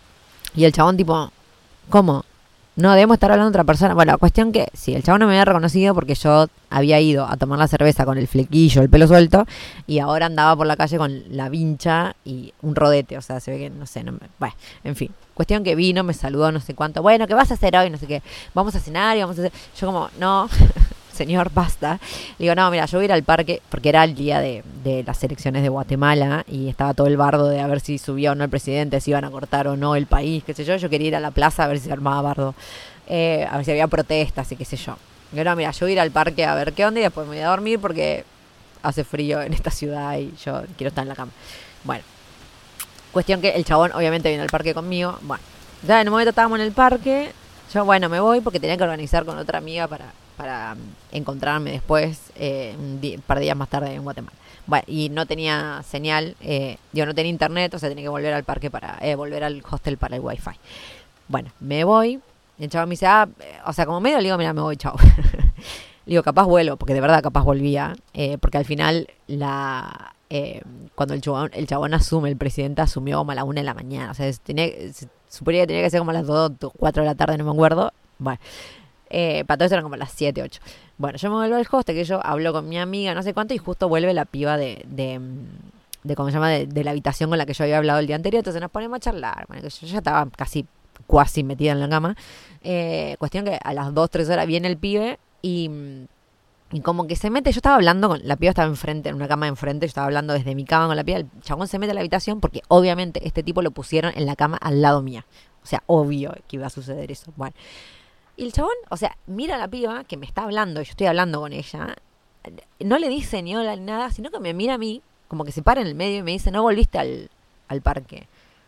Y el chabón tipo, ¿cómo? No, debemos estar hablando de otra persona. Bueno, cuestión que sí, el chabón no me había reconocido porque yo había ido a tomar la cerveza con el flequillo, el pelo suelto, y ahora andaba por la calle con la vincha y un rodete. O sea, se ve que, no sé, no me, bueno, en fin. Cuestión que vino, me saludó, no sé cuánto. Bueno, ¿qué vas a hacer hoy? No sé qué. Vamos a cenar y vamos a hacer... Yo como, no... señor, basta. Le digo, no, mira, yo voy a ir al parque, porque era el día de, de las elecciones de Guatemala y estaba todo el bardo de a ver si subía o no el presidente, si iban a cortar o no el país, qué sé yo. Yo quería ir a la plaza a ver si se armaba bardo, eh, a ver si había protestas y qué sé yo. Le digo, no, mira, yo voy a ir al parque a ver qué onda y después me voy a dormir porque hace frío en esta ciudad y yo quiero estar en la cama. Bueno, cuestión que el chabón obviamente viene al parque conmigo. Bueno, ya en un momento estábamos en el parque. Yo, bueno, me voy porque tenía que organizar con otra amiga para... para encontrarme después, eh, un, di- un par de días más tarde en Guatemala. Bueno, y no tenía señal, eh, yo no tenía internet, o sea, tenía que volver al parque para, eh, volver al hostel para el wifi. Bueno, me voy, y el chaval me dice, ah, o sea, como medio le digo, mira, me voy, chao. Le digo, capaz vuelo, porque de verdad capaz volvía, eh, porque al final la... Eh, cuando el chabón, el chabón asume, el presidente asumió como a la una de la mañana. O sea, tenía, se suponía que tenía que ser como a las dos, cuatro de la tarde, no me acuerdo. Bueno, eh, para todo eso eran como las siete, ocho. Bueno, yo me vuelvo al hostel, que yo hablo con mi amiga, no sé cuánto, y justo vuelve la piba de, de, de ¿cómo se llama? De, de la habitación con la que yo había hablado el día anterior. Entonces nos ponemos a charlar. Bueno, que yo ya estaba casi, cuasi metida en la cama. Eh, cuestión que a las dos, tres horas viene el pibe y... Y como que se mete, yo estaba hablando con, la piba estaba enfrente, en una cama de enfrente, yo estaba hablando desde mi cama con la piba, el chabón se mete a la habitación porque obviamente este tipo lo pusieron en la cama al lado mía. O sea, obvio que iba a suceder eso. Bueno. Y el chabón, o sea, mira a la piba que me está hablando, yo estoy hablando con ella, no le dice ni hola ni nada, sino que me mira a mí, como que se para en el medio y me dice, no volviste al, al parque.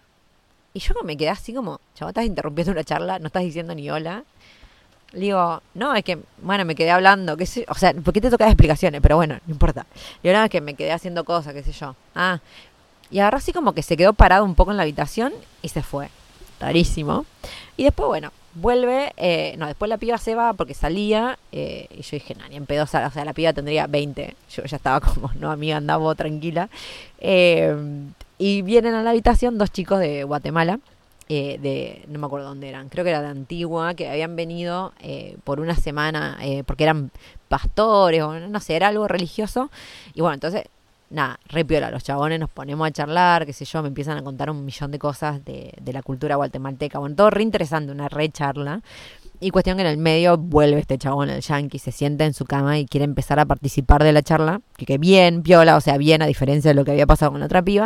Y yo me quedé así como, chabón, estás interrumpiendo una charla, no estás diciendo ni hola. Le digo, no, es que, bueno, me quedé hablando, qué sé, o sea, ¿por qué te tocas explicaciones? Pero bueno, no importa. Y ahora es que me quedé haciendo cosas, qué sé yo. Ah, y agarró así como que se quedó parado un poco en la habitación y se fue. Rarísimo. Y después, bueno, vuelve, eh, no, después la piba se va porque salía, eh, y yo dije, no, ni en pedo, o sea, la piba tendría veinte. Yo ya estaba como, no, amiga, andaba tranquila. Eh, y vienen a la habitación dos chicos de Guatemala. Eh, de, no me acuerdo dónde eran, creo que era de Antigua, que habían venido eh, por una semana, eh, porque eran pastores, o no sé, era algo religioso, y bueno, entonces, nada, re piola, los chabones nos ponemos a charlar, qué sé yo, me empiezan a contar un millón de cosas de, de la cultura guatemalteca, bueno, todo re interesante, una re charla, y cuestión que en el medio vuelve este chabón, el yankee, se sienta en su cama y quiere empezar a participar de la charla, que, que bien, piola, o sea, bien, a diferencia de lo que había pasado con la otra piba,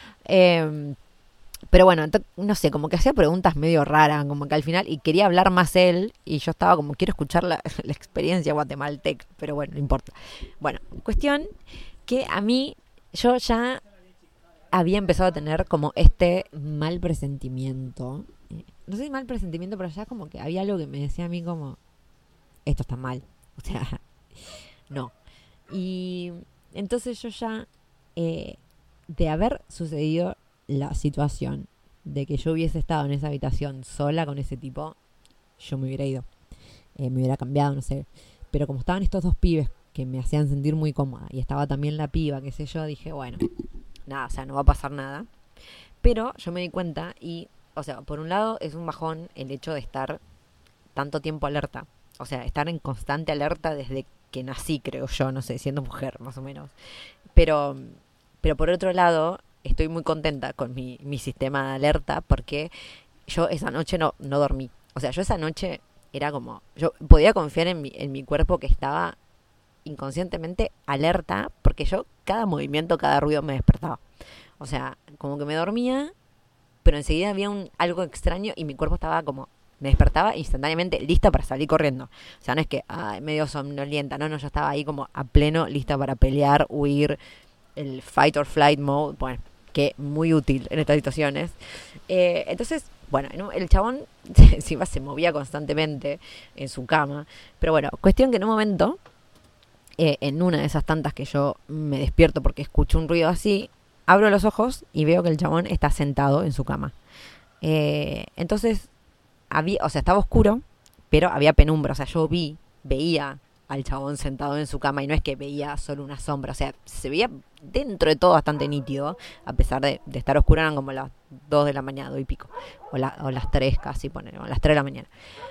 eh... Pero bueno, no sé, como que hacía preguntas medio raras, como que al final, y quería hablar más él, y yo estaba como, quiero escuchar la, la experiencia guatemalteca, pero bueno, no importa. Bueno, cuestión que a mí, yo ya había empezado a tener como este mal presentimiento, no sé si mal presentimiento, pero ya como que había algo que me decía a mí como, esto está mal, o sea, no. Y entonces yo ya, eh, de haber sucedido la situación de que yo hubiese estado en esa habitación sola con ese tipo, yo me hubiera ido, eh, me hubiera cambiado, no sé, pero como estaban estos dos pibes que me hacían sentir muy cómoda y estaba también la piba, qué sé yo, dije, bueno, nada, o sea, no va a pasar nada, pero yo me di cuenta y, o sea, por un lado es un bajón el hecho de estar tanto tiempo alerta, o sea, estar en constante alerta desde que nací, creo yo, no sé, siendo mujer, más o menos, pero, pero por otro lado, estoy muy contenta con mi, mi sistema de alerta porque yo esa noche no, no dormí. O sea, yo esa noche era como... Yo podía confiar en mi, en mi cuerpo que estaba inconscientemente alerta porque yo cada movimiento, cada ruido me despertaba. O sea, como que me dormía, pero enseguida había un, algo extraño y mi cuerpo estaba como... Me despertaba instantáneamente lista para salir corriendo. O sea, no es que, ay, medio somnolienta. No, no, yo estaba ahí como a pleno, lista para pelear, huir, el fight or flight mode. Bueno, que muy útil en estas situaciones. Eh, entonces, bueno, el chabón encima se movía constantemente en su cama. Pero bueno, cuestión que en un momento, eh, en una de esas tantas que yo me despierto porque escucho un ruido así, abro los ojos y veo que el chabón está sentado en su cama. Eh, entonces, había, o sea, estaba oscuro, pero había penumbra. O sea, yo vi, veía al chabón sentado en su cama y no es que veía solo una sombra, o sea, se veía dentro de todo bastante nítido, a pesar de, de estar oscuro. Eran como las dos de la mañana, dos y pico, o, la, o las tres casi, poner, o las tres de la mañana.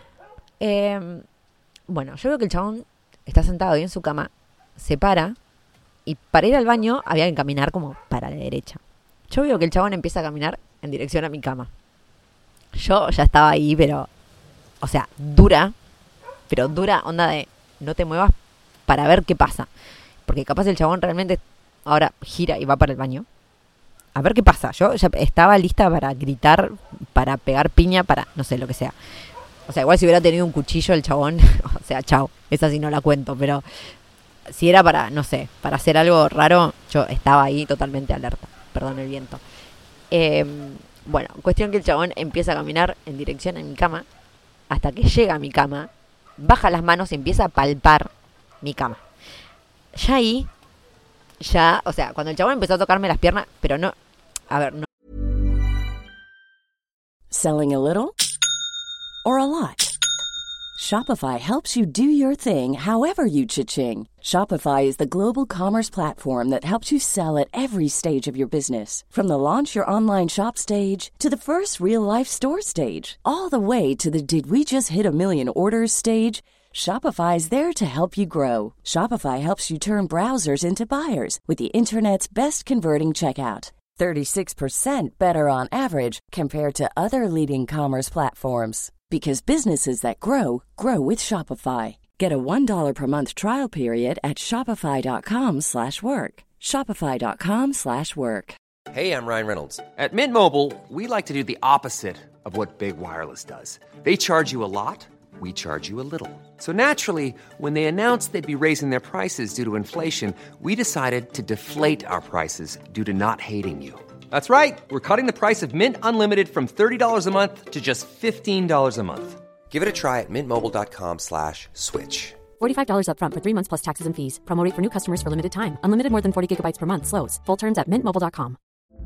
Eh, bueno, yo veo que el chabón está sentado ahí en su cama, se para, y para ir al baño había que caminar como para la derecha. Yo veo que el chabón empieza a caminar en dirección a mi cama. Yo ya estaba ahí, pero, o sea, dura, pero dura onda de no te muevas para ver qué pasa. Porque capaz el chabón realmente ahora gira y va para el baño. A ver qué pasa. Yo ya estaba lista para gritar, para pegar piña, para no sé, lo que sea. O sea, igual si hubiera tenido un cuchillo el chabón, o sea, chao, esa sí no la cuento. Pero si era para, no sé, para hacer algo raro, yo estaba ahí totalmente alerta. Perdón el viento. Eh, bueno, cuestión que el chabón empieza a caminar en dirección a mi cama, hasta que llega a mi cama, baja las manos y empieza a palpar mi cama. Ya ahí, ya, o sea, cuando el chabón empezó a tocarme las piernas, pero no, a ver, no. Selling a little or a lot? Shopify helps you do your thing however you cha-ching. Shopify is the global commerce platform that helps you sell at every stage of your business. From the launch your online shop stage to the first real-life store stage, all the way to the did we just hit a million orders stage. Shopify is there to help you grow. Shopify helps you turn browsers into buyers with the internet's best converting checkout. thirty-six percent better on average compared to other leading commerce platforms. Because businesses that grow, grow with Shopify. Get a one dollar per month trial period at shopify.com slash work. Shopify.com slash work. Hey, I'm Ryan Reynolds. At Mint Mobile, we like to do the opposite of what Big Wireless does. They charge you a lot, we charge you a little. So naturally, when they announced they'd be raising their prices due to inflation, we decided to deflate our prices due to not hating you. That's right. We're cutting the price of Mint Unlimited from thirty dollars a month to just fifteen dollars a month. Give it a try at mintmobile.com slash switch. forty-five dollars up front for three months plus taxes and fees. Promo rate for new customers for limited time. Unlimited more than forty gigabytes per month slows. Full terms at mint mobile dot com.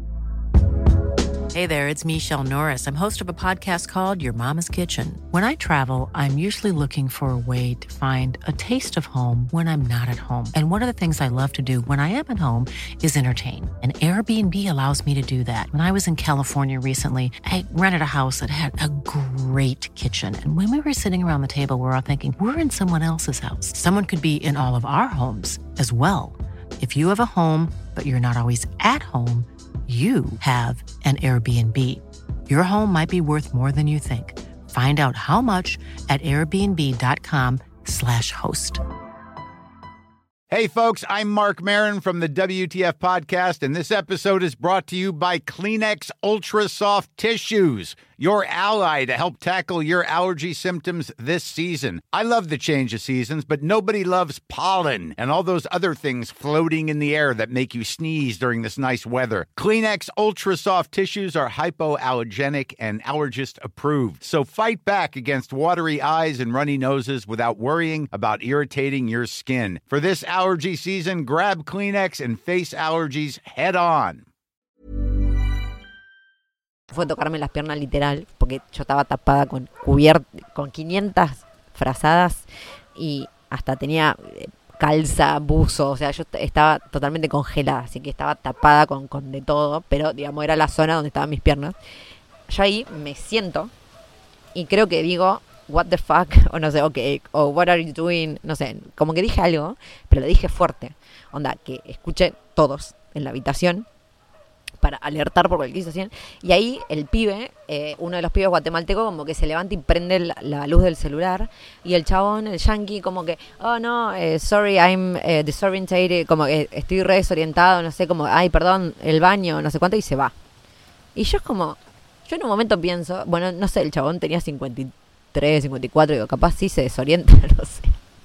Hey there, it's Michelle Norris. I'm host of a podcast called Your Mama's Kitchen. When I travel, I'm usually looking for a way to find a taste of home when I'm not at home. And one of the things I love to do when I am at home is entertain. And Airbnb allows me to do that. When I was in California recently, I rented a house that had a great kitchen. And when we were sitting around the table, we were all thinking, we're in someone else's house. Someone could be in all of our homes as well. If you have a home, but you're not always at home, you have an Airbnb. Your home might be worth more than you think. Find out how much at airbnb.com slash host. Hey, folks, I'm Mark Maron from the W T F Podcast, and this episode is brought to you by Kleenex Ultra Soft Tissues, your ally to help tackle your allergy symptoms this season. I love the change of seasons, but nobody loves pollen and all those other things floating in the air that make you sneeze during this nice weather. Kleenex Ultra Soft Tissues are hypoallergenic and allergist approved, so fight back against watery eyes and runny noses without worrying about irritating your skin. For this allergy season, grab Kleenex and face allergies head on. Fue tocarme las piernas literal, porque yo estaba tapada con cubiert con quinientas frazadas y hasta tenía calza, buzo, o sea, yo estaba totalmente congelada, así que estaba tapada con, con de todo, pero digamos era la zona donde estaban mis piernas. Yo ahí me siento y creo que digo, what the fuck, o no sé, ok, o what are you doing, no sé, como que dije algo, pero lo dije fuerte, onda, que escuché todos en la habitación, para alertar por cualquier situación. Y ahí el pibe, eh, uno de los pibes guatemaltecos, como que se levanta y prende la, la luz del celular. Y el chabón, el yankee, como que, oh no, eh, sorry, I'm eh, disorientated, como que estoy re desorientado, no sé, como, ay, perdón, el baño, no sé cuánto, y se va. Y yo es como, yo en un momento pienso, bueno, no sé, el chabón tenía cincuenta y tres, cincuenta y cuatro, digo, capaz sí se desorienta, no sé.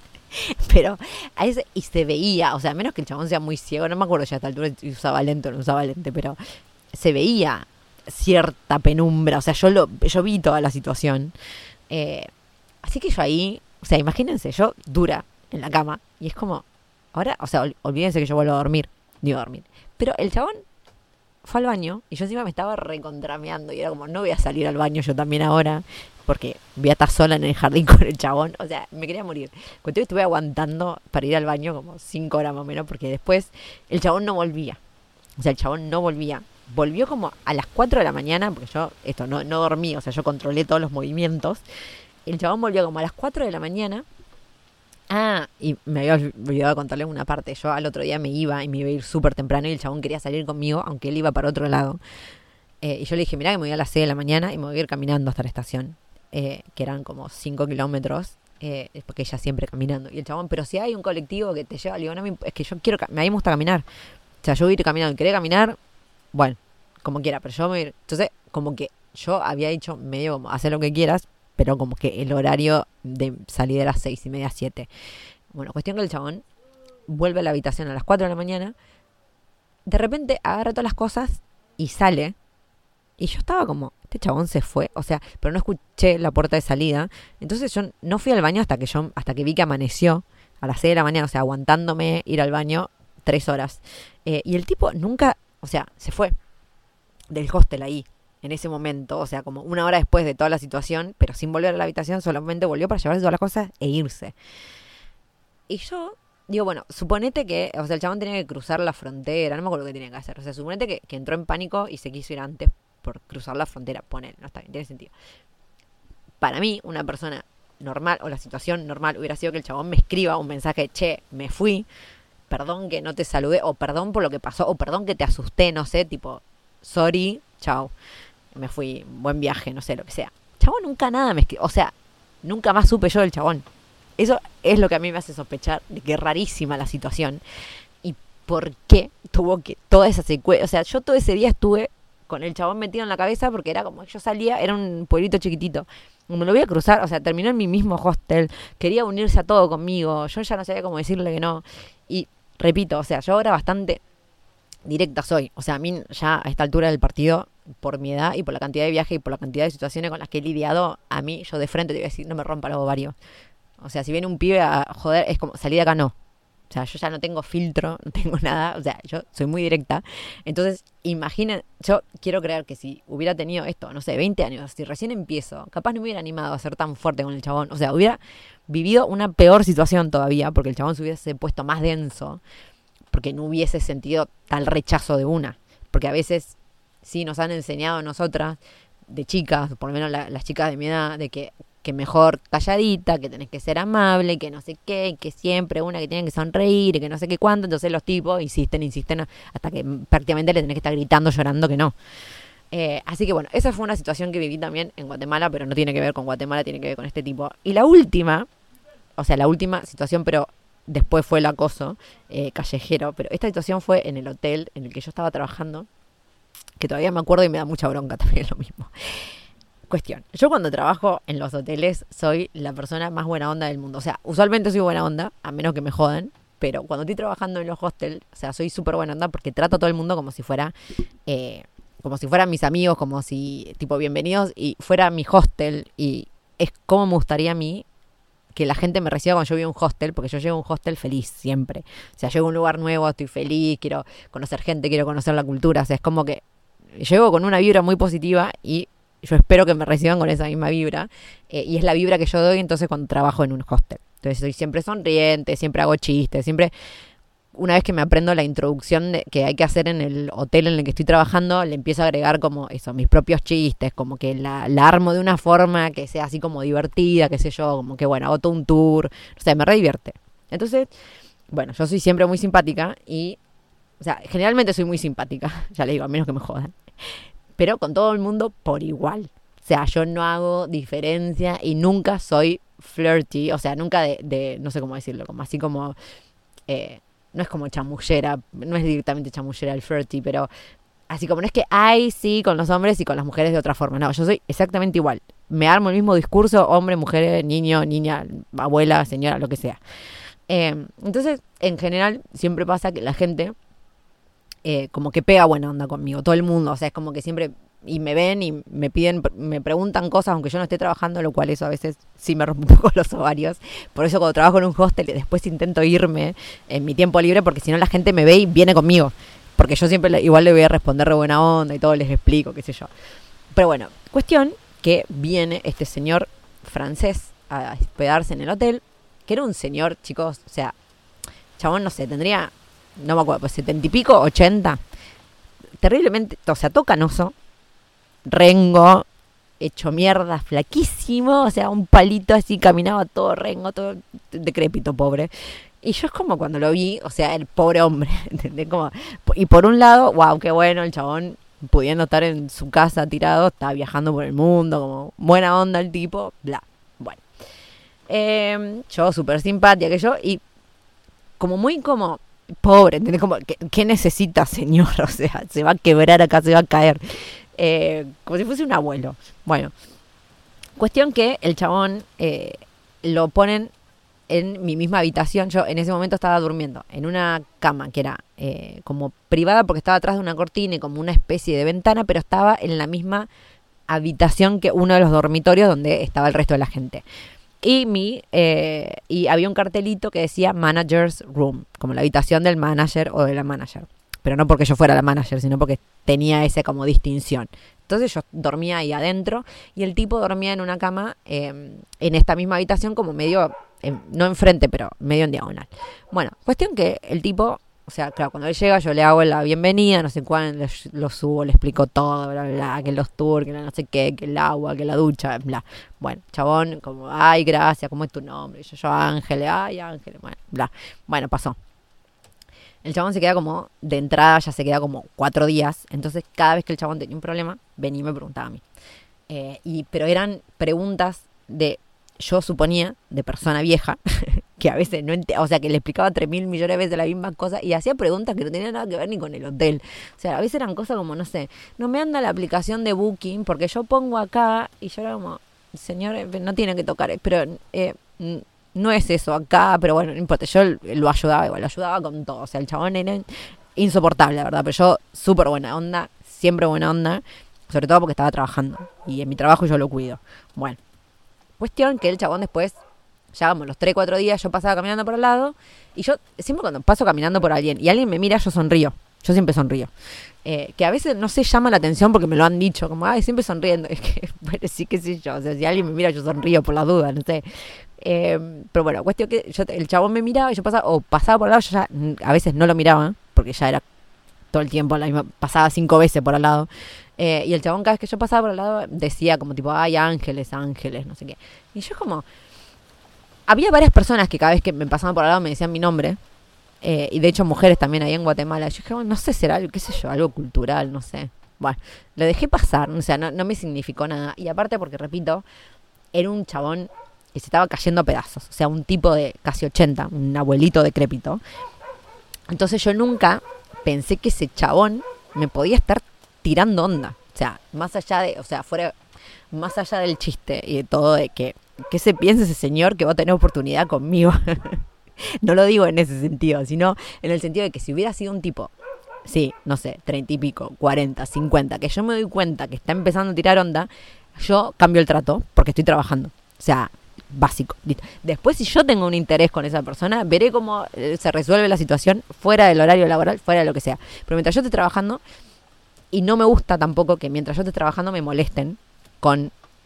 Pero a ese, y se veía, o sea, a menos que el chabón sea muy ciego, no me acuerdo ya a esta altura si usaba lente o no usaba lente, pero se veía cierta penumbra, o sea, yo lo yo vi toda la situación. Eh, así que yo ahí, o sea, imagínense, yo dura en la cama, y es como, ahora, o sea, ol, olvídense que yo vuelvo a dormir, digo a dormir, pero el chabón fue al baño, y yo encima me estaba recontrameando, y era como, no voy a salir al baño yo también ahora, porque voy a estar sola en el jardín con el chabón. O sea, me quería morir. Cuando estuve aguantando para ir al baño como cinco horas más o menos, porque después el chabón no volvía. O sea, el chabón no volvía. Volvió como a las cuatro de la mañana, porque yo, esto, no, no dormí, o sea, yo controlé todos los movimientos. El chabón volvió como a las cuatro de la mañana. Ah, y me había olvidado contarles una parte. Yo al otro día me iba y me iba a ir súper temprano y el chabón quería salir conmigo, aunque él iba para otro lado. Eh, y yo le dije, mirá que me voy a las seis de la mañana y me voy a ir caminando hasta la estación. Eh, que eran como cinco kilómetros, eh, porque ella siempre caminando. Y el chabón, pero si hay un colectivo que te lleva, le digo, no, es que yo quiero, a mí me gusta caminar. O sea, yo voy a ir caminando, ¿querés caminar? Bueno, como quiera, pero yo me voy a ir. Entonces, como que yo había dicho medio como, hacer lo que quieras, pero como que el horario de salida era seis y media, siete. Bueno, cuestión que el chabón vuelve a la habitación a las cuatro de la mañana, de repente agarra todas las cosas y sale. Y yo estaba como, este chabón se fue, o sea, pero no escuché la puerta de salida. Entonces yo no fui al baño hasta que yo, hasta que vi que amaneció a las seis de la mañana, o sea, aguantándome ir al baño tres horas. Eh, y el tipo nunca, o sea, se fue del hostel ahí. en ese momento, o sea, como una hora después de toda la situación, pero sin volver a la habitación, solamente volvió para llevarse todas las cosas e irse. Y yo digo, bueno, suponete que, o sea, el chabón tenía que cruzar la frontera, no me acuerdo qué tenía que hacer, o sea, suponete que, que entró en pánico y se quiso ir antes por cruzar la frontera, ponele, no está bien, tiene sentido. Para mí, una persona normal, o la situación normal, hubiera sido que el chabón me escriba un mensaje, che, me fui, perdón que no te saludé, o perdón por lo que pasó, o perdón que te asusté, no sé, tipo, sorry, chao, me fui, buen viaje, no sé, lo que sea. El chabón nunca nada me escribió, o sea, nunca más supe yo del chabón. Eso es lo que a mí me hace sospechar de que es rarísima la situación. Y por qué tuvo que toda esa secuencia, o sea, yo todo ese día estuve con el chabón metido en la cabeza porque era como yo salía, era un pueblito chiquitito. Me lo voy a cruzar, o sea, terminó en mi mismo hostel, quería unirse a todo conmigo, yo ya no sabía cómo decirle que no. Y repito, o sea, yo ahora bastante directa soy, o sea, a mí ya a esta altura del partido, por mi edad y por la cantidad de viajes y por la cantidad de situaciones con las que he lidiado, a mí, yo de frente te voy a decir, no me rompa los ovarios. O sea, si viene un pibe a joder, es como, salí de acá, no. O sea, yo ya no tengo filtro, no tengo nada, o sea, yo soy muy directa. Entonces, imaginen, yo quiero creer que si hubiera tenido esto, no sé, veinte años, si recién empiezo, capaz no me hubiera animado a ser tan fuerte con el chabón. O sea, hubiera vivido una peor situación todavía, porque el chabón se hubiese puesto más denso, porque no hubiese sentido tal rechazo de una. Porque a veces sí nos han enseñado a nosotras, de chicas, por lo menos la, las chicas de mi edad, de que que mejor calladita, que tenés que ser amable, que no sé qué, y que siempre una que tiene que sonreír, y que no sé qué cuánto. Entonces los tipos insisten, insisten, hasta que prácticamente le tenés que estar gritando, llorando que no. Eh, así que bueno, esa fue una situación que viví también en Guatemala, pero no tiene que ver con Guatemala, tiene que ver con este tipo. Y la última, o sea, la última situación, pero después fue el acoso eh, callejero, pero esta situación fue en el hotel en el que yo estaba trabajando, que todavía me acuerdo y me da mucha bronca también lo mismo. Cuestión, yo cuando trabajo en los hoteles soy la persona más buena onda del mundo. O sea, usualmente soy buena onda, a menos que me jodan, pero cuando estoy trabajando en los hostels, o sea, soy súper buena onda porque trato a todo el mundo como si fuera eh, como si fueran mis amigos, como si, tipo, bienvenidos, y fuera mi hostel. Y es como me gustaría a mí que la gente me reciba cuando yo voy a un hostel, porque yo llego a un hostel feliz siempre. O sea, llego a un lugar nuevo, estoy feliz, quiero conocer gente, quiero conocer la cultura. O sea, es como que llego con una vibra muy positiva y yo espero que me reciban con esa misma vibra, eh, y es la vibra que yo doy entonces cuando trabajo en un hostel. Entonces soy siempre sonriente, siempre hago chistes, siempre, una vez que me aprendo la introducción de, que hay que hacer en el hotel en el que estoy trabajando, le empiezo a agregar como eso, mis propios chistes, como que la, la armo de una forma que sea así como divertida, qué sé yo, como que bueno, hago todo un tour, o sea, me re divierte. Entonces, bueno, yo soy siempre muy simpática y, o sea, generalmente soy muy simpática, ya le digo, a menos que me jodan. Pero con todo el mundo por igual. O sea, yo no hago diferencia y nunca soy flirty. O sea, nunca de, de no sé cómo decirlo, como así como, eh, no es como chamullera, no es directamente chamullera el flirty, pero así como no es que hay, sí, con los hombres y con las mujeres de otra forma. No, yo soy exactamente igual. Me armo el mismo discurso, hombre, mujer, niño, niña, abuela, señora, lo que sea. Eh, entonces, en general, siempre pasa que la gente Eh, como que pega buena onda conmigo, todo el mundo, o sea, es como que siempre, y me ven y me piden, me preguntan cosas aunque yo no esté trabajando, lo cual eso a veces sí me rompe un poco los ovarios. Por eso cuando trabajo en un hostel después intento irme en mi tiempo libre, porque si no la gente me ve y viene conmigo, porque yo siempre igual le voy a responder de buena onda y todo, les explico, qué sé yo. Pero bueno, cuestión que viene este señor francés a hospedarse en el hotel, que era un señor, chicos, o sea, chabón, no sé, tendría, no me acuerdo, pues setenta y pico, ochenta, terriblemente, o sea, todo canoso, rengo, hecho mierda, flaquísimo, o sea, un palito así, caminaba todo rengo, todo decrépito, pobre. Y yo es como cuando lo vi, o sea, el pobre hombre, ¿entendés? Como, y por un lado, wow, qué bueno, el chabón, pudiendo estar en su casa tirado, estaba viajando por el mundo, como buena onda el tipo, bla, bueno. Eh, yo súper simpática que yo, y como muy como pobre, ¿entendés? Como, ¿qué, qué necesita, señor? O sea, se va a quebrar acá, se va a caer. Eh, como si fuese un abuelo. Bueno, cuestión que el chabón eh, lo ponen en mi misma habitación. Yo en ese momento estaba durmiendo en una cama que era eh, como privada porque estaba atrás de una cortina y como una especie de ventana, pero estaba en la misma habitación que uno de los dormitorios donde estaba el resto de la gente. Y mi eh, y había un cartelito que decía Manager's Room, como la habitación del manager o de la manager. Pero no porque yo fuera la manager, sino porque tenía esa como distinción. Entonces yo dormía ahí adentro y el tipo dormía en una cama eh, en esta misma habitación como medio, eh, no enfrente, pero medio en diagonal. Bueno, cuestión que el tipo, o sea, claro, cuando él llega yo le hago la bienvenida, no sé cuándo, lo subo, le explico todo, bla, bla, bla, que los tours, que no sé qué, que el agua, que la ducha, bla. Bueno, chabón, como, ay, gracias, ¿cómo es tu nombre? Y yo, yo, Ángeles, ay, Ángeles, bueno, bla. Bueno, pasó. El chabón se queda como, de entrada ya se queda como cuatro días. Entonces cada vez que el chabón tenía un problema, venía y me preguntaba a mí. Eh, y, pero eran preguntas de, yo suponía, de persona vieja, que a veces no entendía, o sea, que le explicaba tres mil millones de veces la misma cosa y hacía preguntas que no tenían nada que ver ni con el hotel. O sea, a veces eran cosas como, no sé, no me anda la aplicación de Booking porque yo pongo acá y yo era como, señor, no tiene que tocar, pero... Eh, no es eso acá, pero bueno, no importa, yo lo ayudaba igual, lo ayudaba con todo, o sea, el chabón era insoportable, la verdad, pero yo súper buena onda, siempre buena onda, sobre todo porque estaba trabajando, y en mi trabajo yo lo cuido. Bueno, cuestión que el chabón después, ya vamos, los tres, cuatro días, yo pasaba caminando por al lado, y yo siempre cuando paso caminando por alguien, y alguien me mira, yo sonrío, yo siempre sonrío. Eh, que a veces no se llama la atención porque me lo han dicho, como, ay, siempre sonriendo, es que, bueno, sí, qué sé yo, o sea, si alguien me mira, yo sonrío por las dudas, no sé. Eh, pero bueno, cuestión que yo, el chabón me miraba y yo pasaba, o pasaba por al lado, yo ya a veces no lo miraba, porque ya era todo el tiempo la misma, pasaba cinco veces por al lado, eh, y el chabón cada vez que yo pasaba por al lado decía como tipo, ay, ángeles, ángeles, no sé qué, y yo como, había varias personas que cada vez que me pasaban por al lado me decían mi nombre, eh, y de hecho mujeres también ahí en Guatemala, yo dije, bueno, no sé, será algo, qué sé yo, algo cultural, no sé, bueno, lo dejé pasar, o sea, no, no me significó nada, y aparte porque, repito, era un chabón que se estaba cayendo a pedazos, o sea, un tipo de casi ochenta, un abuelito decrépito. Entonces yo nunca pensé que ese chabón me podía estar tirando onda, o sea, más allá de, o sea, fuera, más allá del chiste y de todo, de que, que se piense ese señor que va a tener oportunidad conmigo. No lo digo en ese sentido, sino en el sentido de que si hubiera sido un tipo, sí, no sé, treinta y pico, cuarenta, cincuenta, que yo me doy cuenta que está empezando a tirar onda, yo cambio el trato porque estoy trabajando, o sea, básico. Después, si yo tengo un interés con esa persona, veré cómo se resuelve la situación fuera del horario laboral, fuera de lo que sea. Pero mientras yo esté trabajando, y no me gusta tampoco que mientras yo esté trabajando me molesten con,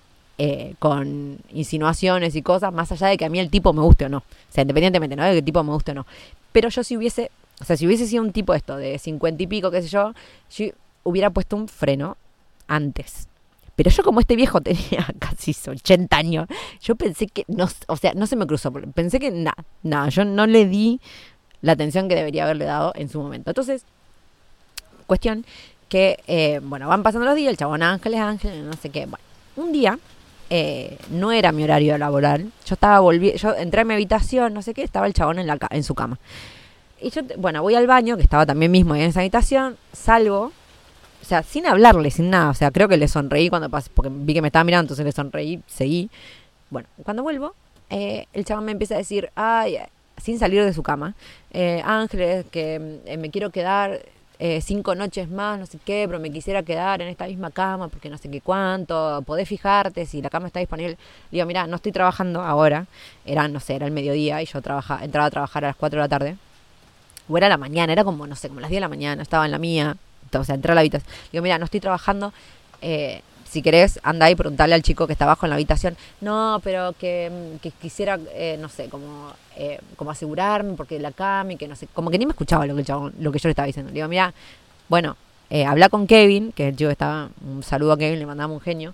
eh, con insinuaciones y cosas, más allá de que a mí el tipo me guste o no. O sea, independientemente, ¿no? De que el tipo me guste o no. Pero yo si hubiese, o sea, si hubiese sido un tipo esto de cincuenta y pico, qué sé yo, yo hubiera puesto un freno antes. Pero yo como este viejo tenía casi ochenta años, yo pensé que, no, o sea, no se me cruzó, pensé que nada, nada, yo no le di la atención que debería haberle dado en su momento. Entonces, cuestión que, eh, bueno, van pasando los días, el chabón Ángeles, Ángeles, no sé qué. Bueno, un día, eh, no era mi horario laboral, yo estaba volviendo, yo entré a mi habitación, no sé qué, estaba el chabón en, la, en su cama. Y yo, bueno, voy al baño, que estaba también mismo ahí en esa habitación, salgo. O sea, sin hablarle, sin nada. O sea, creo que le sonreí cuando pasé, porque vi que me estaba mirando, entonces le sonreí, seguí. Bueno, cuando vuelvo, eh, el chabón me empieza a decir, ay, sin salir de su cama, eh, Ángeles, que eh, me quiero quedar eh, cinco noches más, no sé qué, pero me quisiera quedar en esta misma cama, porque no sé qué cuánto, podés fijarte si la cama está disponible. Le digo, mira, no estoy trabajando ahora, era, no sé, era el mediodía y yo trabaja, entraba a trabajar a las cuatro de la tarde. O era la mañana, era como, no sé, como las diez de la mañana, estaba en la mía. O sea, entré a la habitación. Digo, mira, no estoy trabajando. Eh, si querés, anda y preguntarle al chico que está abajo en la habitación. No, pero que, que quisiera, eh, no sé, como, eh, como asegurarme, porque la cama y que no sé. Como que ni me escuchaba lo que, el chabón, lo que yo le estaba diciendo. Digo, mira, bueno, eh, habla con Kevin, que es el chico que estaba. Un saludo a Kevin, le mandamos un genio.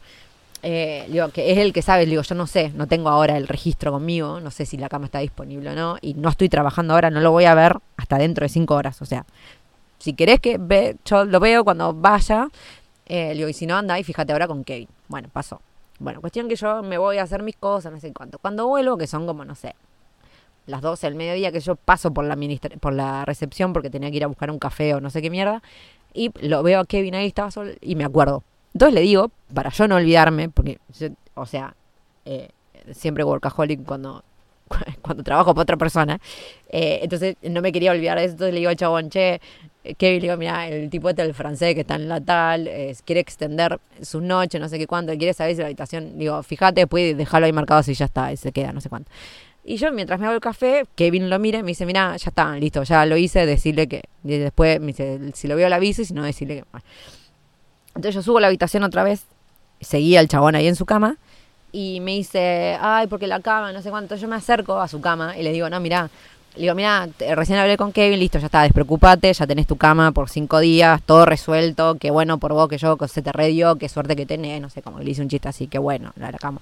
Eh, digo, que es el que sabe. Digo, yo no sé, no tengo ahora el registro conmigo. No sé si la cama está disponible o no. Y no estoy trabajando ahora, no lo voy a ver hasta dentro de cinco horas. O sea. Si querés que ve, yo lo veo cuando vaya, eh, le digo, y si no, anda y fíjate ahora con Kevin. Bueno, pasó. Bueno, cuestión que yo me voy a hacer mis cosas, no sé cuánto. Cuando vuelvo, que son como, no sé, las doce del mediodía, que yo paso por la ministra- por la recepción porque tenía que ir a buscar un café o no sé qué mierda, y lo veo a Kevin ahí, estaba solo, y me acuerdo. Entonces le digo, para yo no olvidarme, porque yo, o sea, eh, siempre workaholic cuando... cuando trabajo para otra persona, eh, entonces no me quería olvidar de eso, entonces le digo al chabón, che, Kevin, le digo, mira, el tipo este del francés que está en la tal, eh, quiere extender su noche, no sé qué cuánto, quiere saber si la habitación, digo, fíjate, después dejarlo ahí marcado si ya está, y se queda, no sé cuánto. Y yo, mientras me hago el café, Kevin lo mira y me dice, mira, ya está, listo, ya lo hice, decirle que, y después me dice, si lo veo la aviso y si no, decirle que, bueno. Entonces yo subo a la habitación otra vez, seguía el chabón ahí en su cama, y me dice, ay, porque la cama, no sé cuánto. Yo me acerco a su cama y le digo, no, mirá, le digo, mirá, te, recién hablé con Kevin, listo, ya está, despreocupate, ya tenés tu cama por cinco días, todo resuelto, qué bueno por vos que yo se te redió, qué suerte que tenés, no sé, como le hice un chiste así, qué bueno, la, la cama.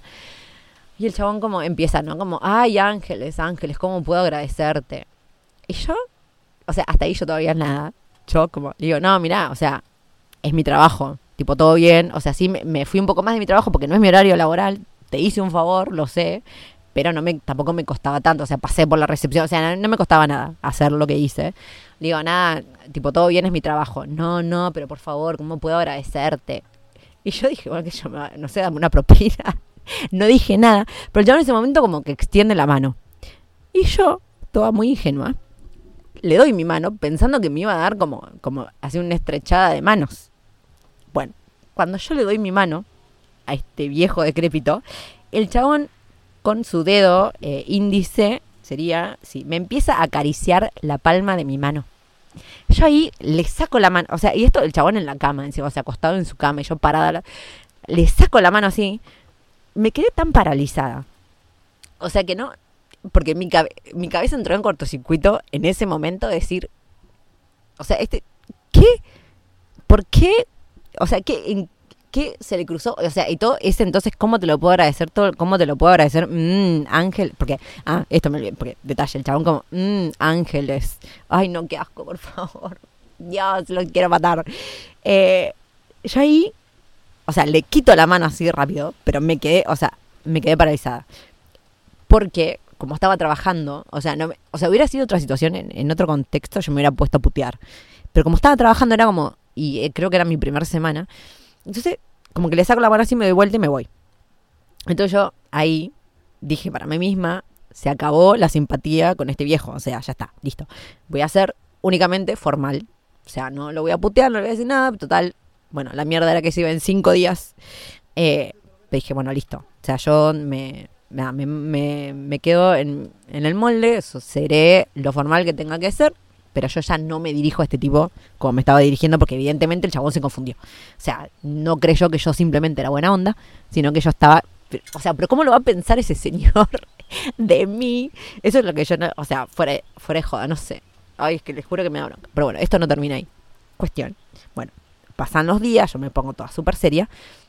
Y el chabón como empieza, ¿no? Como, ay, Ángeles, Ángeles, ¿cómo puedo agradecerte? Y yo, o sea, hasta ahí yo todavía nada. Yo como, digo, no, mirá, o sea, es mi trabajo, tipo, todo bien. O sea, sí, me, me fui un poco más de mi trabajo porque no es mi horario laboral. Te hice un favor, lo sé, pero no me, tampoco me costaba tanto. O sea, pasé por la recepción, o sea, no, no me costaba nada hacer lo que hice. Digo, nada, tipo, todo bien, es mi trabajo. No, no, pero por favor, ¿cómo puedo agradecerte? Y yo dije, bueno, que yo, me, no sé, dame una propina. No dije nada, pero el chabón en ese momento como que extiende la mano. Y yo, toda muy ingenua, le doy mi mano pensando que me iba a dar como, como así una estrechada de manos. Bueno, cuando yo le doy mi mano a este viejo decrépito, el chabón con su dedo eh, índice, sería, sí, me empieza a acariciar la palma de mi mano. Yo ahí le saco la mano, o sea, y esto el chabón en la cama, encima, o sea, acostado en su cama y yo parada, le saco la mano así. Me quedé tan paralizada. O sea que no, porque mi, cabe, mi cabeza entró en cortocircuito en ese momento de decir, o sea, este, ¿qué? ¿Por qué? O sea, ¿qué, en, ¿qué se le cruzó? O sea, y todo ese entonces, ¿cómo te lo puedo agradecer? todo ¿Cómo te lo puedo agradecer? Mmm, Ángel, porque, ah, esto me olvidé, porque detalle, el chabón como, mmm, Ángeles. Ay, no, qué asco, por favor. Dios, lo quiero matar. Eh, yo ahí... O sea, le quito la mano así rápido, pero me quedé, o sea, me quedé paralizada. Porque, como estaba trabajando, o sea, no me, o sea, hubiera sido otra situación, en, en otro contexto, yo me hubiera puesto a putear. Pero como estaba trabajando era como, y eh, creo que era mi primera semana, entonces, como que le saco la mano así, me doy vuelta y me voy. Entonces yo ahí dije para mí misma, se acabó la simpatía con este viejo, o sea, ya está, listo. Voy a ser únicamente formal, o sea, no lo voy a putear, no le voy a decir nada, total. Bueno, la mierda era que se iba en cinco días. Eh, dije, bueno, listo. O sea, yo me, me, me, me quedo en, en el molde, seré lo formal que tenga que ser, pero yo ya no me dirijo a este tipo como me estaba dirigiendo, porque evidentemente el chabón se confundió. O sea, no creyó que yo simplemente era buena onda, sino que yo estaba... O sea, pero ¿cómo lo va a pensar ese señor de mí? Eso es lo que yo no... O sea, fuera, fuera de joda, no sé. Ay, es que les juro que me da bronca. Pero bueno, esto no termina ahí. Cuestión. Bueno. Pasan los días, yo me pongo toda súper seria,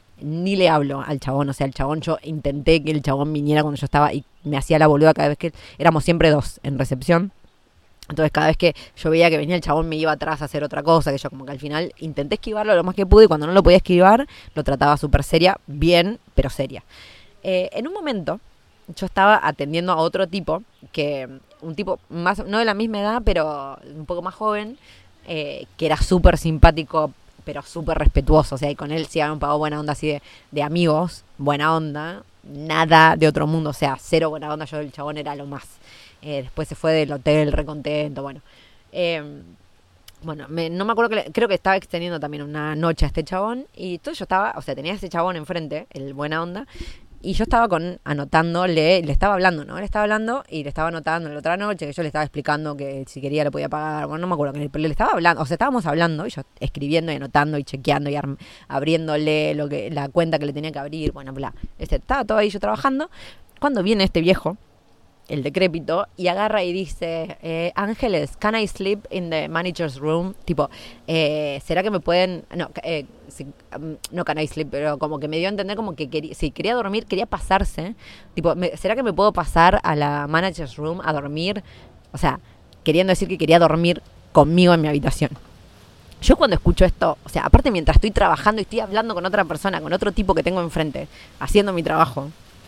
ni le hablo al chabón, o sea, el chabón, yo intenté que el chabón viniera cuando yo estaba y me hacía la boluda cada vez que, éramos siempre dos en recepción, entonces cada vez que yo veía que venía el chabón me iba atrás a hacer otra cosa, que yo como que al final intenté esquivarlo lo más que pude y cuando no lo podía esquivar, lo trataba súper seria, bien, pero seria. Eh, en un momento, yo estaba atendiendo a otro tipo, que un tipo más, no de la misma edad, pero un poco más joven, eh, que era súper simpático, pero súper respetuoso, o sea, y con él sí había un pago buena onda así de, de amigos, buena onda, nada de otro mundo, o sea, cero buena onda, yo el chabón era lo más. Eh, después se fue del hotel recontento, bueno. Eh, bueno, me, no me acuerdo, que le, creo que estaba extendiendo también una noche a este chabón, y todo yo estaba, o sea, tenía a ese chabón enfrente, el buena onda, y yo estaba con anotándole, le estaba hablando, ¿no? Le estaba hablando y le estaba anotando la otra noche, que yo le estaba explicando que si quería le podía pagar, bueno, no me acuerdo, pero le estaba hablando, o sea, estábamos hablando, y yo escribiendo y anotando y chequeando y arm, abriéndole lo que, la cuenta que le tenía que abrir, bueno, bla. Este, estaba todo ahí yo trabajando, cuando viene este viejo, el decrépito, y agarra y dice, eh, Ángeles, can I sleep in the manager's room? Tipo, eh, ¿será que me pueden...? No, eh, si, um, no can I sleep, pero como que me dio a entender como que quería, si quería dormir, quería pasarse. Tipo, me, ¿será que me puedo pasar a la manager's room a dormir? O sea, queriendo decir que quería dormir conmigo en mi habitación. Yo cuando escucho esto, o sea, aparte mientras estoy trabajando y estoy hablando con otra persona, con otro tipo que tengo enfrente, haciendo mi trabajo,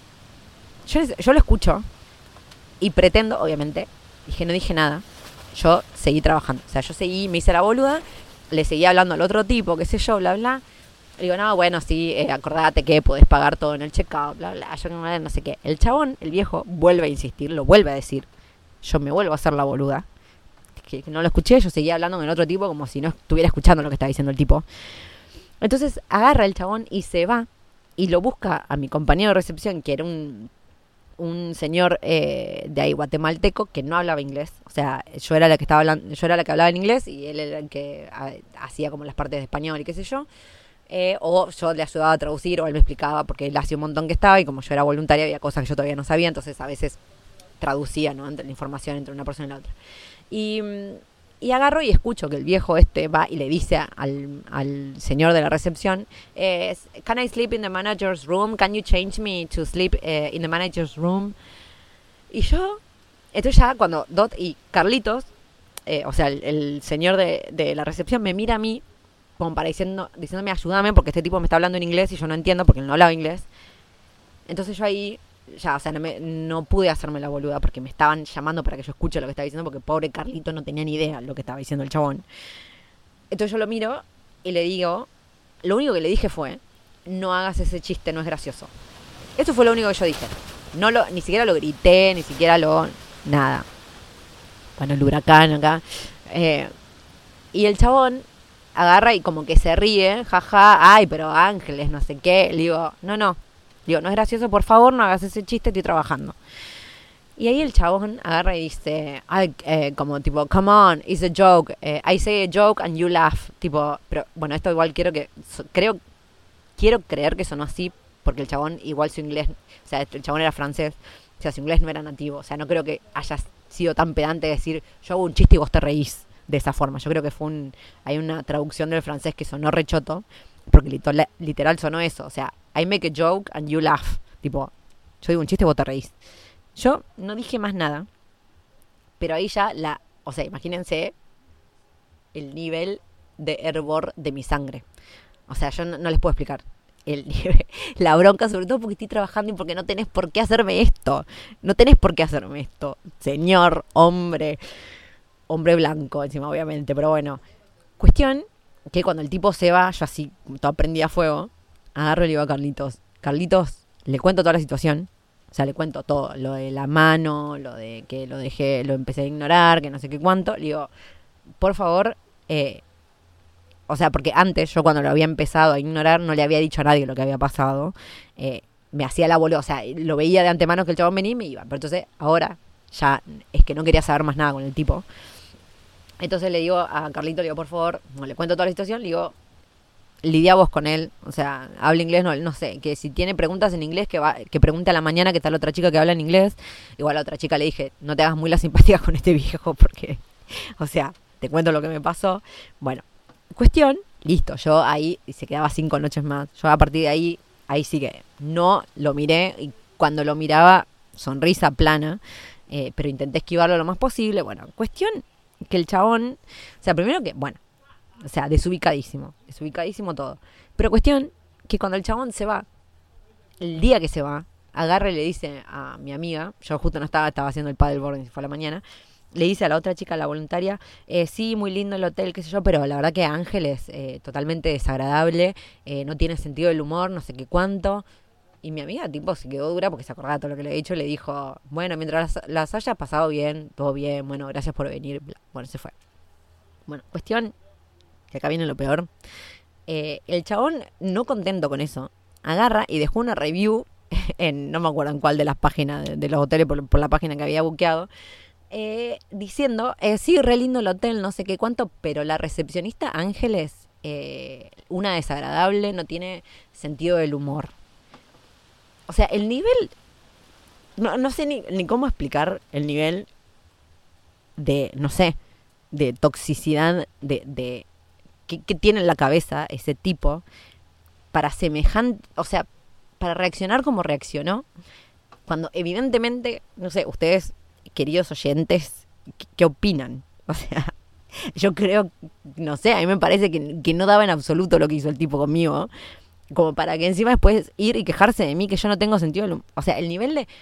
yo, yo lo escucho... Y pretendo, obviamente, dije, no dije nada, yo seguí trabajando. O sea, yo seguí, me hice la boluda, le seguí hablando al otro tipo, qué sé yo, bla, bla. Le digo, no, bueno, sí, eh, acordate que podés pagar todo en el checkout, bla, bla, yo no, no sé qué. El chabón, el viejo, vuelve a insistir, lo vuelve a decir. Yo me vuelvo a hacer la boluda. Que, que no lo escuché, yo seguía hablando con el otro tipo como si no estuviera escuchando lo que estaba diciendo el tipo. Entonces agarra el chabón y se va y lo busca a mi compañero de recepción, que era un... un señor eh, de ahí guatemalteco que no hablaba inglés, o sea, yo era la que estaba hablando, yo era la que hablaba en inglés y él era el que a, hacía como las partes de español y qué sé yo, Eh, o yo le ayudaba a traducir o él me explicaba porque él hacía un montón que estaba y como yo era voluntaria había cosas que yo todavía no sabía, entonces a veces traducía, ¿no?, entre la información entre una persona y la otra. Y, y agarro y escucho que el viejo este va y le dice al, al señor de la recepción, eh, can I sleep in the manager's room? Can you change me to sleep eh, in the manager's room? Y yo, esto ya cuando Dot y Carlitos, eh, o sea, el, el señor de, de la recepción me mira a mí como para diciendo, diciéndome ayúdame porque este tipo me está hablando en inglés y yo no entiendo porque él no hablaba inglés. Entonces yo ahí, ya, o sea, no, me, no pude hacerme la boluda porque me estaban llamando para que yo escuche lo que estaba diciendo porque pobre Carlito no tenía ni idea lo que estaba diciendo el chabón. Entonces yo lo miro y le digo, lo único que le dije fue, no hagas ese chiste, no es gracioso. Eso fue lo único que yo dije. No lo, ni siquiera lo grité, ni siquiera lo, nada. Bueno, el huracán acá. Eh, y el chabón agarra y como que se ríe, jaja, ay, pero Ángeles, no sé qué. Le digo, no, no, digo, no es gracioso, por favor, no hagas ese chiste, estoy trabajando. Y ahí el chabón agarra y dice, ay, eh, como tipo, come on, it's a joke, eh, I say a joke and you laugh, tipo, pero bueno, esto igual quiero que, so, creo, quiero creer que sonó así, porque el chabón igual su inglés, o sea, el chabón era francés, o sea, su inglés no era nativo, o sea, no creo que haya sido tan pedante de decir, yo hago un chiste y vos te reís. De esa forma, yo creo que fue un hay una traducción del francés que sonó rechoto porque literal, literal sonó eso, o sea, I make a joke and you laugh, tipo, yo digo un chiste y vos te reís. Yo no dije más nada, pero ahí ya la, o sea, imagínense el nivel de hervor de mi sangre, o sea, yo no, no les puedo explicar el nivel, la bronca, sobre todo porque estoy trabajando y porque no tenés por qué hacerme esto, no tenés por qué hacerme esto, señor, hombre hombre blanco encima, obviamente, pero bueno. Cuestión que cuando el tipo se va, yo así, todo prendida a fuego, agarro y le digo a Carlitos, Carlitos, le cuento toda la situación, o sea, le cuento todo, lo de la mano, lo de que lo dejé, lo empecé a ignorar, que no sé qué cuánto, le digo, por favor, eh, o sea, porque antes yo cuando lo había empezado a ignorar no le había dicho a nadie lo que había pasado, eh, me hacía la boluda, o sea, lo veía de antemano que el chabón venía y me iba, pero entonces ahora ya es que no quería saber más nada con el tipo. Entonces le digo a Carlito, le digo, por favor, no le cuento toda la situación, le digo, lidia vos con él, o sea, habla inglés, no, no sé, que si tiene preguntas en inglés, que va, que pregunte a la mañana que está la otra chica que habla en inglés. Igual a la otra chica le dije, no te hagas muy la simpatía con este viejo, porque, o sea, te cuento lo que me pasó. Bueno, cuestión, listo, yo ahí, y se quedaba cinco noches más, yo a partir de ahí, ahí sí que no lo miré, y cuando lo miraba, sonrisa plana, eh, pero intenté esquivarlo lo más posible. Bueno, cuestión que el chabón, o sea, primero que, bueno, o sea, desubicadísimo, desubicadísimo todo. Pero cuestión que cuando el chabón se va, el día que se va, agarra y le dice a mi amiga, yo justo no estaba, estaba haciendo el paddleboard, fue a la mañana, le dice a la otra chica, la voluntaria, eh, sí, muy lindo el hotel, qué sé yo, pero la verdad que Ángel es eh, totalmente desagradable, eh, no tiene sentido del humor, no sé qué cuánto. Y mi amiga, tipo, se quedó dura porque se acordaba todo lo que le he dicho. Le dijo, bueno, mientras las, las hayas pasado bien, todo bien, bueno, gracias por venir. Bueno, se fue. Bueno, cuestión, que acá viene lo peor. Eh, el chabón, no contento con eso, agarra y dejó una review en, no me acuerdo en cuál de las páginas de, de los hoteles, por, por la página que había buqueado, eh, diciendo, eh, sí, re lindo el hotel, no sé qué cuánto, pero la recepcionista Ángeles, eh, una desagradable, no tiene sentido del humor. O sea, el nivel, no, no sé ni, ni cómo explicar el nivel de, no sé, de toxicidad, de, de que, que tiene en la cabeza ese tipo para semejante, o sea, para reaccionar como reaccionó, cuando evidentemente, no sé, ustedes, queridos oyentes, ¿qué, qué opinan? O sea, yo creo, no sé, a mí me parece que, que no daba en absoluto lo que hizo el tipo conmigo, como para que encima después ir y quejarse de mí que yo no tengo sentido del humor. O sea, el nivel de,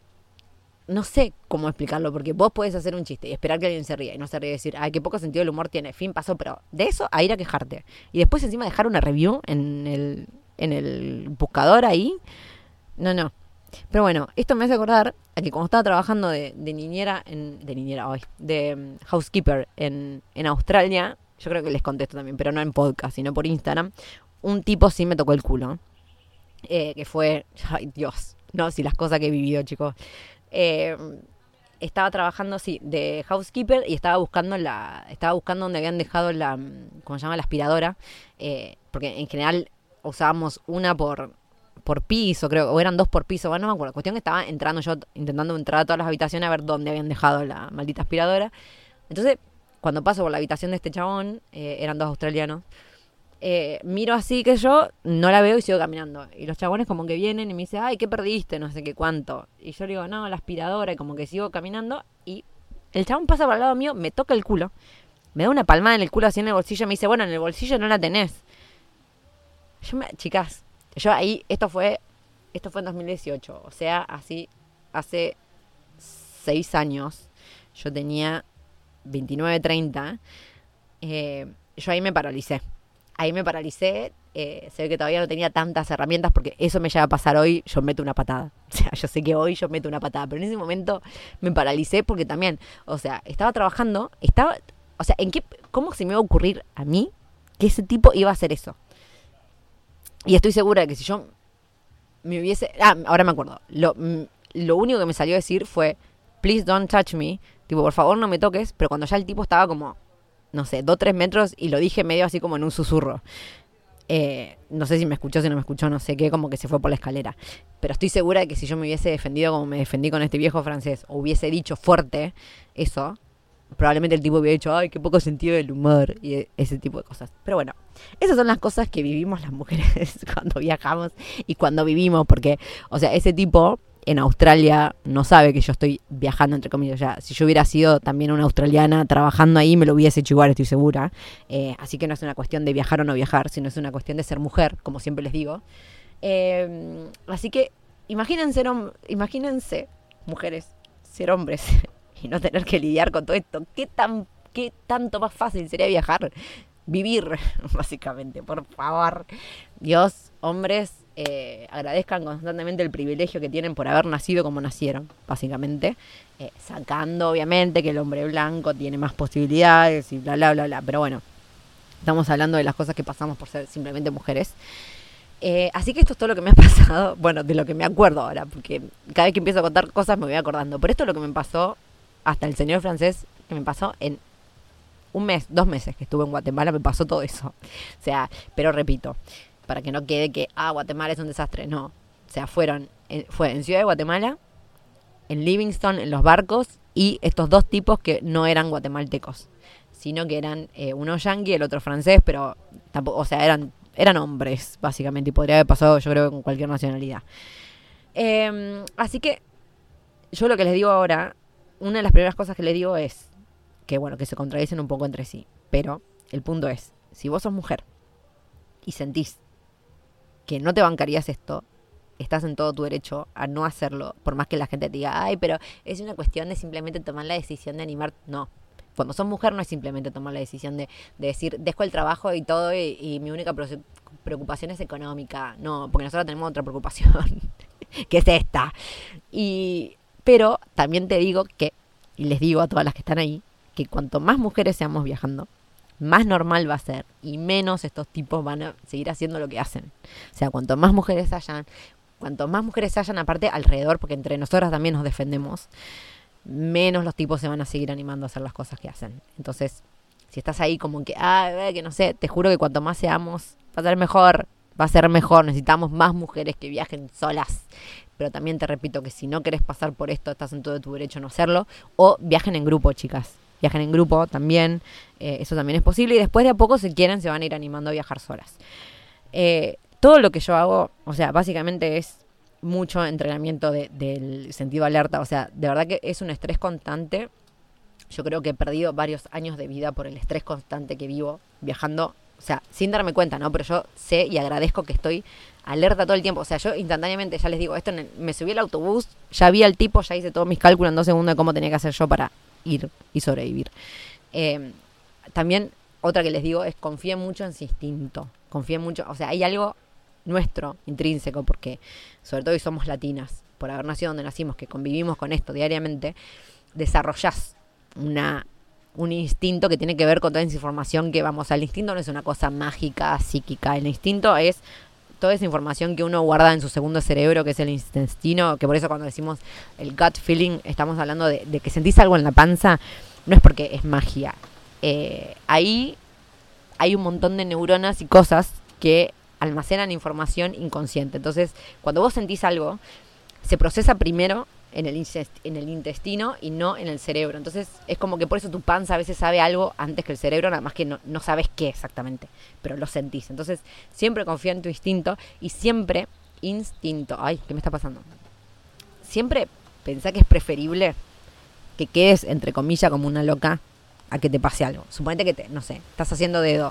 no sé cómo explicarlo, porque vos podés hacer un chiste y esperar que alguien se ría y no se ríe y decir, ay, qué poco sentido del humor tiene, fin, pasó, pero de eso a ir a quejarte y después encima dejar una review en el, en el buscador ahí, no, no. Pero bueno, esto me hace acordar a que cuando estaba trabajando de, de niñera, en, de niñera hoy, de um, housekeeper en, en Australia, yo creo que les contesto también, pero no en podcast, sino por Instagram, un tipo sí me tocó el culo, eh, que fue, ay Dios, no, si las cosas que he vivido, chicos. Eh, estaba trabajando, sí, de housekeeper y estaba buscando la, estaba buscando donde habían dejado la, ¿cómo se llama? La aspiradora, eh, porque en general usábamos una por, por piso, creo, o eran dos por piso, bueno, no me acuerdo. Cuestión que estaba entrando yo, intentando entrar a todas las habitaciones a ver dónde habían dejado la maldita aspiradora. Entonces, cuando paso por la habitación de este chabón, eh, eran dos australianos, eh, miro así que yo no la veo y sigo caminando. Y los chabones como que vienen y me dicen, ay, ¿qué perdiste? No sé qué cuánto. Y yo le digo, no, la aspiradora, y como que sigo caminando. Y el chabón pasa por al lado mío, me toca el culo, me da una palmada en el culo así en el bolsillo, me dice, bueno, en el bolsillo no la tenés. Yo me, chicas, yo ahí, esto fue, esto fue en dos mil dieciocho, o sea, así, hace seis años, yo tenía veintinueve, treinta, eh, yo ahí me paralicé. Ahí me paralicé, eh, se ve que todavía no tenía tantas herramientas, porque eso me lleva a pasar hoy, yo meto una patada. O sea, yo sé que hoy yo meto una patada, pero en ese momento me paralicé porque también, o sea, estaba trabajando, estaba, o sea, ¿en qué, cómo se me iba a ocurrir a mí que ese tipo iba a hacer eso? Y estoy segura de que si yo me hubiese, ah, ahora me acuerdo, lo, lo único que me salió a decir fue, please don't touch me, tipo, por favor no me toques, pero cuando ya el tipo estaba como, no sé, dos, tres metros, y lo dije medio así como en un susurro. Eh, no sé si me escuchó, si no me escuchó, no sé qué, como que se fue por la escalera. Pero estoy segura de que si yo me hubiese defendido como me defendí con este viejo francés, o hubiese dicho fuerte eso, probablemente el tipo hubiera dicho, ay, qué poco sentido del humor, y ese tipo de cosas. Pero bueno, esas son las cosas que vivimos las mujeres cuando viajamos y cuando vivimos, porque, o sea, ese tipo en Australia no sabe que yo estoy viajando, entre comillas. Ya, si yo hubiera sido también una australiana trabajando ahí, me lo hubiese hecho igual, estoy segura. Eh, así que no es una cuestión de viajar o no viajar, sino es una cuestión de ser mujer, como siempre les digo. Eh, así que imagínense, imagínense, mujeres, ser hombres y no tener que lidiar con todo esto. ¿Qué tan, qué tanto más fácil sería viajar? Vivir, básicamente, por favor. Dios, hombres, eh, agradezcan constantemente el privilegio que tienen por haber nacido como nacieron, básicamente. Eh, sacando, obviamente, que el hombre blanco tiene más posibilidades y bla, bla, bla, bla. Pero bueno, estamos hablando de las cosas que pasamos por ser simplemente mujeres. Eh, así que esto es todo lo que me ha pasado. Bueno, de lo que me acuerdo ahora, porque cada vez que empiezo a contar cosas me voy acordando. Pero esto es lo que me pasó, hasta el señor francés, que me pasó en un mes, dos meses que estuve en Guatemala, me pasó todo eso. O sea, pero repito, para que no quede que, ah, Guatemala es un desastre. No, o sea, fueron, en, fue en Ciudad de Guatemala, en Livingston, en los barcos, y estos dos tipos que no eran guatemaltecos, sino que eran eh, uno yanqui, el otro francés, pero tampoco, o sea, eran, eran hombres, básicamente, y podría haber pasado, yo creo, con cualquier nacionalidad. Eh, así que, yo lo que les digo ahora, una de las primeras cosas que les digo es que, bueno, que se contradicen un poco entre sí. Pero el punto es, si vos sos mujer y sentís que no te bancarías esto, estás en todo tu derecho a no hacerlo, por más que la gente te diga, ay, pero es una cuestión de simplemente tomar la decisión de animar. No, cuando sos mujer no es simplemente tomar la decisión de, de decir, dejo el trabajo y todo y, y mi única preocupación es económica. No, porque nosotros tenemos otra preocupación, que es esta. Y, pero también te digo que, y les digo a todas las que están ahí, que cuanto más mujeres seamos viajando, más normal va a ser y menos estos tipos van a seguir haciendo lo que hacen. O sea, cuanto más mujeres hayan, cuanto más mujeres hayan aparte alrededor, porque entre nosotras también nos defendemos, menos los tipos se van a seguir animando a hacer las cosas que hacen. Entonces, si estás ahí como que, ah, que no sé, te juro que cuanto más seamos, va a ser mejor, va a ser mejor. Necesitamos más mujeres que viajen solas. Pero también te repito que si no querés pasar por esto, estás en todo tu derecho a no hacerlo. O viajen en grupo, chicas. Viajen en grupo también, eh, eso también es posible. Y después de a poco, si quieren, se van a ir animando a viajar solas. Eh, todo lo que yo hago, o sea, básicamente es mucho entrenamiento de, del sentido alerta. O sea, de verdad que es un estrés constante. Yo creo que he perdido varios años de vida por el estrés constante que vivo viajando. O sea, sin darme cuenta, ¿no? Pero yo sé y agradezco que estoy alerta todo el tiempo. O sea, yo instantáneamente, ya les digo, esto en el, me subí al autobús, ya vi al tipo, ya hice todos mis cálculos en dos segundos de cómo tenía que hacer yo para ir y sobrevivir. Eh, también, otra que les digo es confíen mucho en su instinto. Confíen mucho, o sea, hay algo nuestro, intrínseco, porque sobre todo hoy somos latinas, por haber nacido donde nacimos, que convivimos con esto diariamente, desarrollás una... un instinto que tiene que ver con toda esa información que vamos. El instinto no es una cosa mágica, psíquica. El instinto es toda esa información que uno guarda en su segundo cerebro, que es el intestino, que por eso cuando decimos el gut feeling, estamos hablando de, de que sentís algo en la panza, no es porque es magia. Eh, ahí hay un montón de neuronas y cosas que almacenan información inconsciente. Entonces, cuando vos sentís algo, se procesa primero en el, en el intestino y no en el cerebro. Entonces, es como que por eso tu panza a veces sabe algo antes que el cerebro, nada más que no, no sabes qué exactamente, pero lo sentís. Entonces, siempre confía en tu instinto y siempre instinto. Ay, ¿qué me está pasando? Siempre pensá que es preferible que quedes, entre comillas, como una loca a que te pase algo. Suponete que, te, no sé, estás haciendo dedo,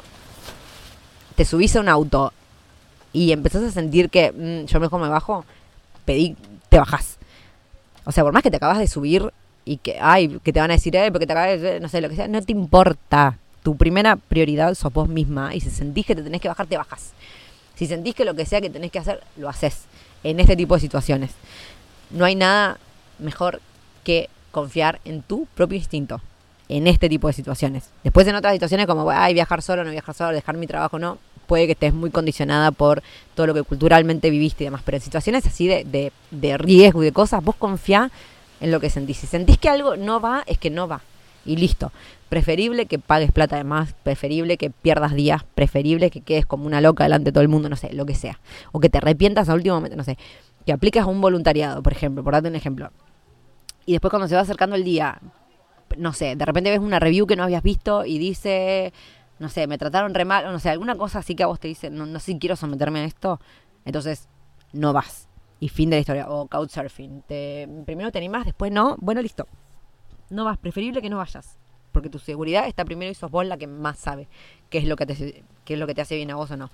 te subís a un auto y empezás a sentir que mmm, yo mejor me bajo, pedí, te bajás. O sea, por más que te acabas de subir y que, ay, que te van a decir, eh, porque te acabas de, no sé, lo que sea, no te importa. Tu primera prioridad sos vos misma y si sentís que te tenés que bajar, te bajás. Si sentís que lo que sea que tenés que hacer, lo haces en este tipo de situaciones. No hay nada mejor que confiar en tu propio instinto en este tipo de situaciones. Después en otras situaciones como, ay, viajar solo, no viajar solo, dejar mi trabajo, no, puede que estés muy condicionada por todo lo que culturalmente viviste y demás, pero en situaciones así de, de, de riesgo y de cosas, vos confiá en lo que sentís. Si sentís que algo no va, es que no va. Y listo. Preferible que pagues plata de más, preferible que pierdas días, preferible que quedes como una loca delante de todo el mundo, no sé, lo que sea. O que te arrepientas al último momento, no sé. Que apliques un voluntariado, por ejemplo, por darte un ejemplo. Y después cuando se va acercando el día, no sé, de repente ves una review que no habías visto y dice, no sé, me trataron re mal, o no sé, alguna cosa así que a vos te dice, no, no sé si quiero someterme a esto, entonces no vas. Y fin de la historia. O couchsurfing. Te, primero te animás, después no, bueno, listo. No vas, preferible que no vayas. Porque tu seguridad está primero y sos vos la que más sabe qué es lo que te, qué es lo que te hace bien a vos o no.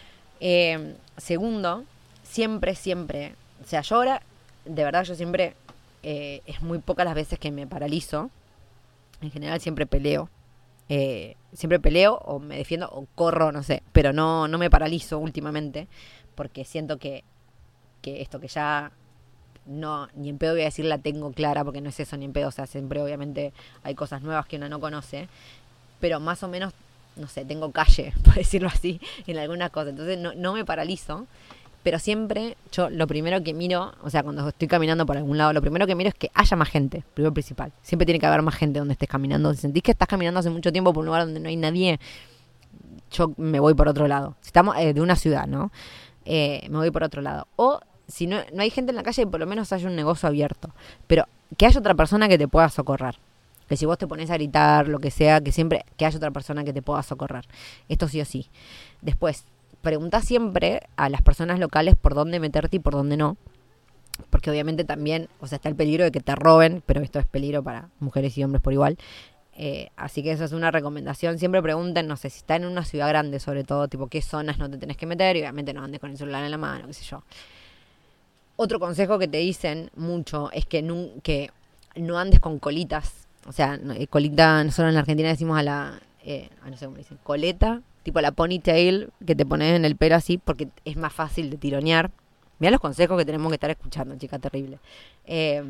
Eh, segundo, siempre, siempre, o sea, yo ahora, de verdad, yo siempre, eh, es muy pocas las veces que me paralizo. En general siempre peleo. Eh, siempre peleo o me defiendo o corro, no sé. Pero no, no me paralizo últimamente. Porque siento que, que esto que ya no, ni en pedo voy a decir la tengo clara, porque no es eso ni en pedo. O sea, siempre obviamente hay cosas nuevas que uno no conoce. Pero más o menos, no sé, tengo calle, por decirlo así, en algunas cosas. Entonces no, no me paralizo. Pero siempre, yo lo primero que miro, o sea, cuando estoy caminando por algún lado, lo primero que miro es que haya más gente, primero principal. Siempre tiene que haber más gente donde estés caminando. Si sentís que estás caminando hace mucho tiempo por un lugar donde no hay nadie, yo me voy por otro lado. Si estamos eh, de una ciudad, ¿no? Eh, me voy por otro lado. O si no, no hay gente en la calle, por lo menos haya un negocio abierto. Pero que haya otra persona que te pueda socorrer. Que si vos te pones a gritar, lo que sea, que siempre que haya otra persona que te pueda socorrer. Esto sí o sí. Después, pregunta siempre a las personas locales por dónde meterte y por dónde no. Porque obviamente también, o sea, está el peligro de que te roben, pero esto es peligro para mujeres y hombres por igual. Eh, así que eso es una recomendación. Siempre pregunten, no sé, si está en una ciudad grande sobre todo, tipo qué zonas no te tenés que meter y obviamente no andes con el celular en la mano, qué sé yo. Otro consejo que te dicen mucho es que no, que no andes con colitas. O sea, no, colita, nosotros en la Argentina decimos a la, eh, no sé cómo dicen, coleta, tipo la ponytail que te pones en el pelo así, porque es más fácil de tironear. Mirá los consejos que tenemos que estar escuchando, chica, terrible. Eh,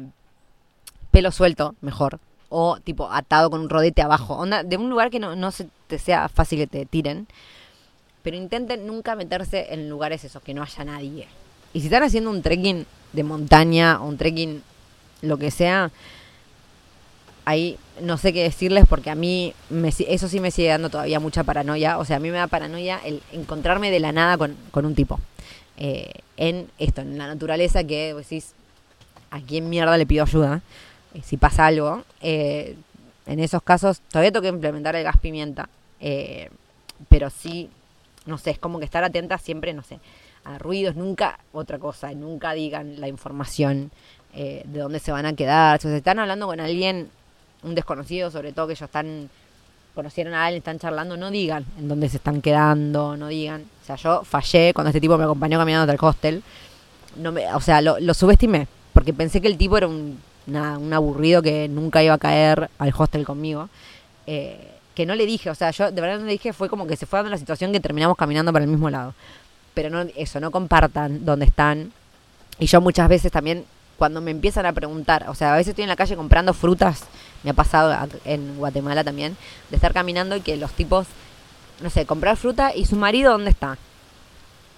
pelo suelto, mejor. O tipo atado con un rodete abajo. Onda, de un lugar que no, no se te sea fácil que te tiren. Pero intenten nunca meterse en lugares esos que no haya nadie. Y si están haciendo un trekking de montaña o un trekking lo que sea, ahí no sé qué decirles porque a mí me, eso sí me sigue dando todavía mucha paranoia. O sea, a mí me da paranoia el encontrarme de la nada con, con un tipo. Eh, en esto, en la naturaleza, que vos decís, ¿a quién mierda le pido ayuda? Eh, si pasa algo. Eh, en esos casos todavía tengo que implementar el gas pimienta. Eh, pero sí, no sé, es como que estar atenta siempre, no sé, a ruidos, nunca otra cosa, nunca digan la información eh, de dónde se van a quedar. Si se están hablando con alguien, un desconocido, sobre todo que ellos están, conocieron a alguien, están charlando, no digan en dónde se están quedando, no digan. O sea, yo fallé cuando este tipo me acompañó caminando hasta el hostel. No me, o sea, lo, lo subestimé, porque pensé que el tipo era un, nada, un aburrido que nunca iba a caer al hostel conmigo. Eh, que no le dije, o sea, yo de verdad no le dije, fue como que se fue dando la situación que terminamos caminando para el mismo lado. Pero no, eso, no compartan dónde están. Y yo muchas veces también, cuando me empiezan a preguntar, o sea, a veces estoy en la calle comprando frutas, me ha pasado en Guatemala también, de estar caminando y que los tipos, no sé, comprar fruta y su marido, ¿dónde está?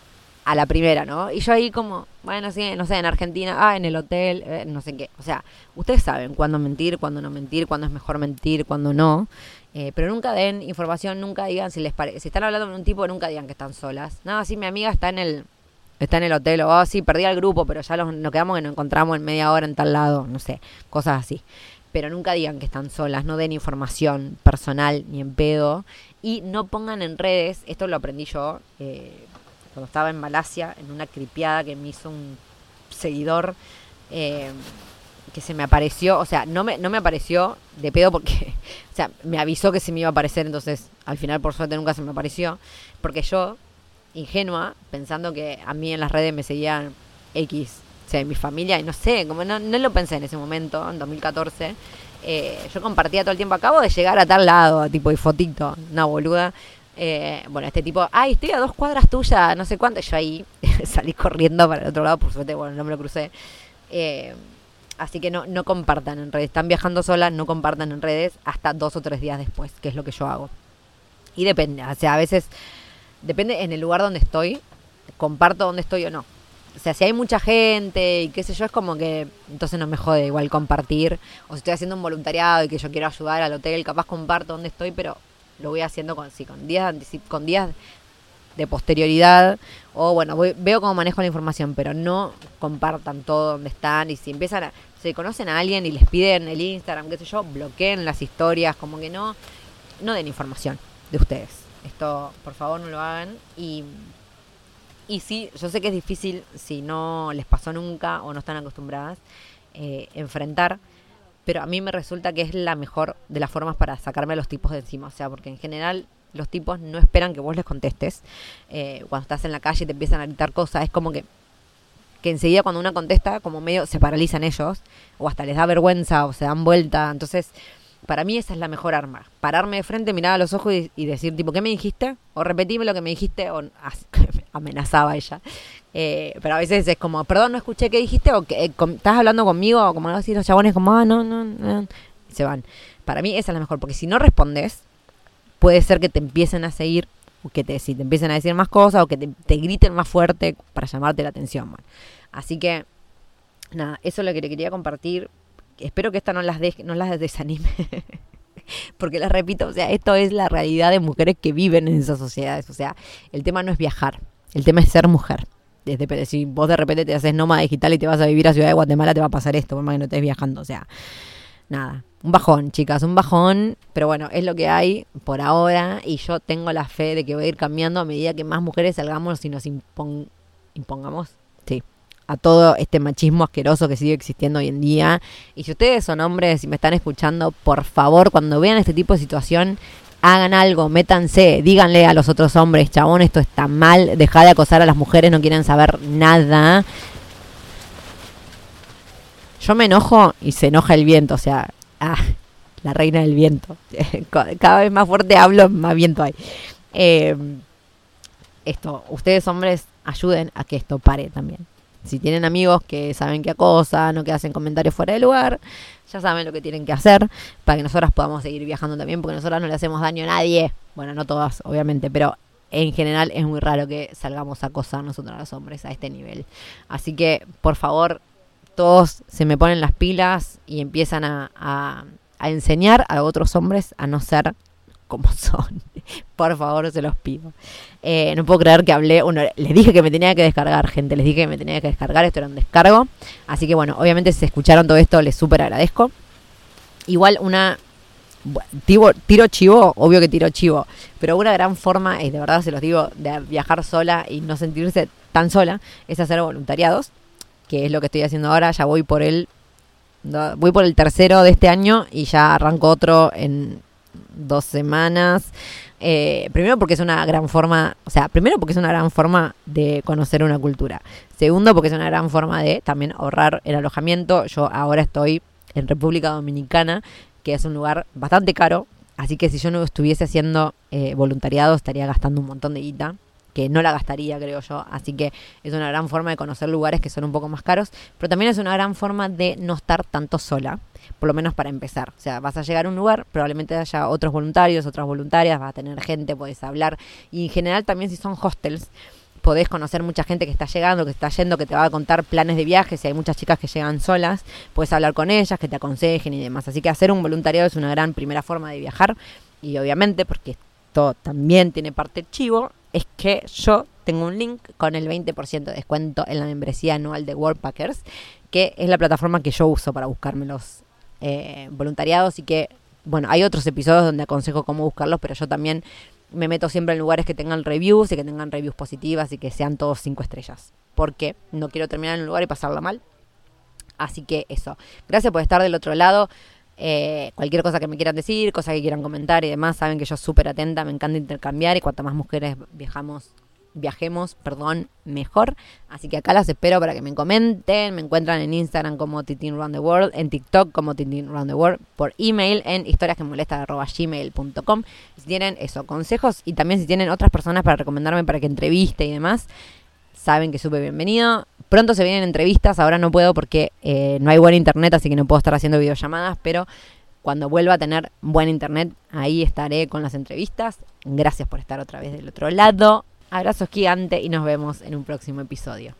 a la primera, ¿no? Y yo ahí como, bueno, sí, no sé, en Argentina, ah, en el hotel, eh, no sé qué. O sea, ustedes saben cuándo mentir, cuándo no mentir, cuándo es mejor mentir, cuándo no. Eh, pero nunca den información, nunca digan si les parece. Si están hablando con un tipo, nunca digan que están solas. No, sí, mi amiga está en el está en el hotel, o oh, sí, perdí al grupo, pero ya los, nos quedamos que nos encontramos en media hora en tal lado, no sé, cosas así. Pero nunca digan que están solas, no den información personal ni en pedo. Y no pongan en redes, esto lo aprendí yo, eh, cuando estaba en Malasia, en una cripiada que me hizo un seguidor eh, que se me apareció, o sea, no me, no me apareció de pedo porque, o sea, me avisó que se me iba a aparecer, entonces al final por suerte nunca se me apareció, porque yo, ingenua, pensando que a mí en las redes me seguían X, o sea, mi familia, y no sé, como no, no lo pensé en ese momento, en dos mil catorce, eh, yo compartía todo el tiempo, acabo de llegar a tal lado, tipo, y fotito, una boluda. Eh, bueno, este tipo, ay, estoy a dos cuadras tuyas, no sé cuánto. Yo ahí salí corriendo para el otro lado, por suerte, bueno, no me lo crucé. Eh, así que no, no compartan en redes. Están viajando solas, no compartan en redes hasta dos o tres días después, que es lo que yo hago. Y depende, o sea, a veces, depende en el lugar donde estoy, comparto donde estoy o no. O sea, si hay mucha gente y qué sé yo, es como que entonces no me jode igual compartir. O si estoy haciendo un voluntariado y que yo quiero ayudar al hotel, capaz comparto donde estoy, pero lo voy haciendo con, sí, con días con días de posterioridad. O bueno, voy, veo cómo manejo la información, pero no compartan todo donde están. Y si empiezan a, si conocen a alguien y les piden el Instagram, qué sé yo, bloqueen las historias, como que no, no den información de ustedes. Esto, por favor, no lo hagan. Y, y sí, yo sé que es difícil si no les pasó nunca o no están acostumbradas, eh, enfrentar. Pero a mí me resulta que es la mejor de las formas para sacarme a los tipos de encima. O sea, porque en general los tipos no esperan que vos les contestes. Eh, cuando estás en la calle y te empiezan a gritar cosas, es como que, que enseguida cuando una contesta, como medio se paralizan ellos. O hasta les da vergüenza o se dan vuelta. Entonces, para mí esa es la mejor arma. Pararme de frente, mirar a los ojos y, y decir, tipo, ¿qué me dijiste? O repetime lo que me dijiste. O amenazaba ella. Eh, pero a veces es como, perdón, no escuché qué dijiste, o que eh, com- estás hablando conmigo, o como algo así, los chabones como, ah, no, no, no, y se van. Para mí esa es la mejor, porque si no respondes, puede ser que te empiecen a seguir, o que te, si te empiecen a decir más cosas, o que te, te griten más fuerte para llamarte la atención. Bueno. Así que, nada, eso es lo que le quería compartir. Espero que esta no las, de- no las desanime. Porque les repito, o sea, esto es la realidad de mujeres que viven en esas sociedades. O sea, el tema no es viajar, el tema es ser mujer. Desde, si vos de repente te haces nómada digital y te vas a vivir a Ciudad de Guatemala, te va a pasar esto, por más que no estés viajando. O sea, nada, un bajón, chicas, un bajón. Pero bueno, es lo que hay por ahora. Y yo tengo la fe de que va a ir cambiando a medida que más mujeres salgamos y nos impon, impongamos, sí, a todo este machismo asqueroso que sigue existiendo hoy en día. Y si ustedes son hombres y me están escuchando, por favor, cuando vean este tipo de situación, hagan algo, métanse, díganle a los otros hombres, chabón, esto está mal, dejá de acosar a las mujeres, no quieren saber nada. Yo me enojo y se enoja el viento, o sea, ah, la reina del viento. Cada vez más fuerte hablo, más viento hay. Eh, esto, ustedes hombres, ayuden a que esto pare también. Si tienen amigos que saben que acosan o que hacen comentarios fuera de lugar, ya saben lo que tienen que hacer para que nosotras podamos seguir viajando también, porque nosotras no le hacemos daño a nadie. Bueno, no todas, obviamente, pero en general es muy raro que salgamos a acosar nosotros los hombres a este nivel. Así que, por favor, todos se me ponen las pilas y empiezan a, a, a enseñar a otros hombres a no ser como son. Por favor, se los pido. Eh, no puedo creer que hablé. Bueno, les dije que me tenía que descargar, gente. Les dije que me tenía que descargar. Esto era un descargo. Así que bueno, obviamente si se escucharon todo esto, les súper agradezco. Igual una... Tiro, tiro chivo, obvio que tiro chivo. Pero una gran forma, y de verdad se los digo, de viajar sola y no sentirse tan sola, es hacer voluntariados. Que es lo que estoy haciendo ahora. Ya voy por el... Voy por el tercero de este año y ya arranco otro en dos semanas. Eh, primero porque es una gran forma, o sea, primero porque es una gran forma de conocer una cultura. Segundo porque es una gran forma de también ahorrar el alojamiento. Yo ahora estoy en República Dominicana, que es un lugar bastante caro, así que si yo no estuviese haciendo eh, voluntariado estaría gastando un montón de guita, que no la gastaría, creo yo. Así que es una gran forma de conocer lugares que son un poco más caros, pero también es una gran forma de no estar tanto sola, por lo menos para empezar. O sea, vas a llegar a un lugar, probablemente haya otros voluntarios, otras voluntarias, vas a tener gente, podés hablar. Y en general también si son hostels, podés conocer mucha gente que está llegando, que está yendo, que te va a contar planes de viajes. Si hay muchas chicas que llegan solas, puedes hablar con ellas, que te aconsejen y demás. Así que hacer un voluntariado es una gran primera forma de viajar. Y obviamente, porque esto también tiene parte chivo, es que yo tengo un link con el veinte por ciento de descuento en la membresía anual de Worldpackers, que es la plataforma que yo uso para buscarme los eh, voluntariados. Y que, bueno, hay otros episodios donde aconsejo cómo buscarlos, pero yo también me meto siempre en lugares que tengan reviews y que tengan reviews positivas y que sean todos cinco estrellas. Porque no quiero terminar en un lugar y pasarla mal. Así que eso. Gracias por estar del otro lado. Eh, cualquier cosa que me quieran decir, cosas que quieran comentar y demás, saben que yo súper atenta, me encanta intercambiar. Y cuanto más mujeres viajamos, viajemos, perdón, mejor. Así que acá las espero para que me comenten. Me encuentran en Instagram como Titin Round the World, en TikTok como Titin Round the World, por email en historiasquemolestan arroba gmail punto com. Si tienen eso, consejos, y también si tienen otras personas para recomendarme para que entreviste y demás, saben que súper bienvenido. Pronto se vienen entrevistas, ahora no puedo porque eh, no hay buen internet, así que no puedo estar haciendo videollamadas, pero cuando vuelva a tener buen internet, ahí estaré con las entrevistas. Gracias por estar otra vez del otro lado. Abrazos gigantes y nos vemos en un próximo episodio.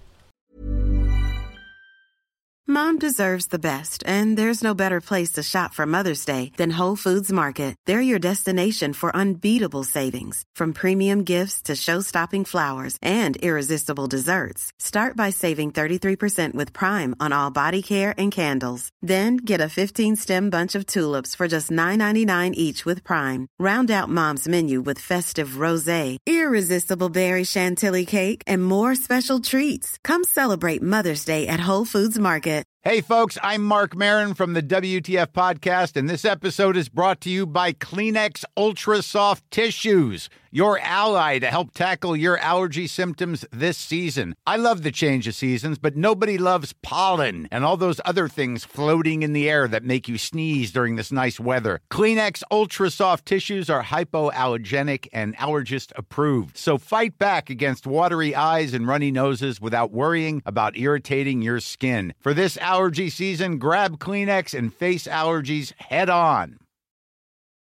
Mom deserves the best, and there's no better place to shop for Mother's Day than Whole Foods Market. They're your destination for unbeatable savings, from premium gifts to show-stopping flowers and irresistible desserts. Start by saving thirty-three percent with Prime on all body care and candles. Then get a fifteen-stem bunch of tulips for just nine ninety-nine each with Prime. Round out Mom's menu with festive rosé, irresistible berry chantilly cake, and more special treats. Come celebrate Mother's Day at Whole Foods Market. Hey, folks, I'm Mark Maron from the W T F Podcast, and this episode is brought to you by Kleenex Ultra Soft Tissues, your ally to help tackle your allergy symptoms this season. I love the change of seasons, but nobody loves pollen and all those other things floating in the air that make you sneeze during this nice weather. Kleenex Ultra Soft Tissues are hypoallergenic and allergist approved, so fight back against watery eyes and runny noses without worrying about irritating your skin. For this allergy season, grab Kleenex and face allergies head on.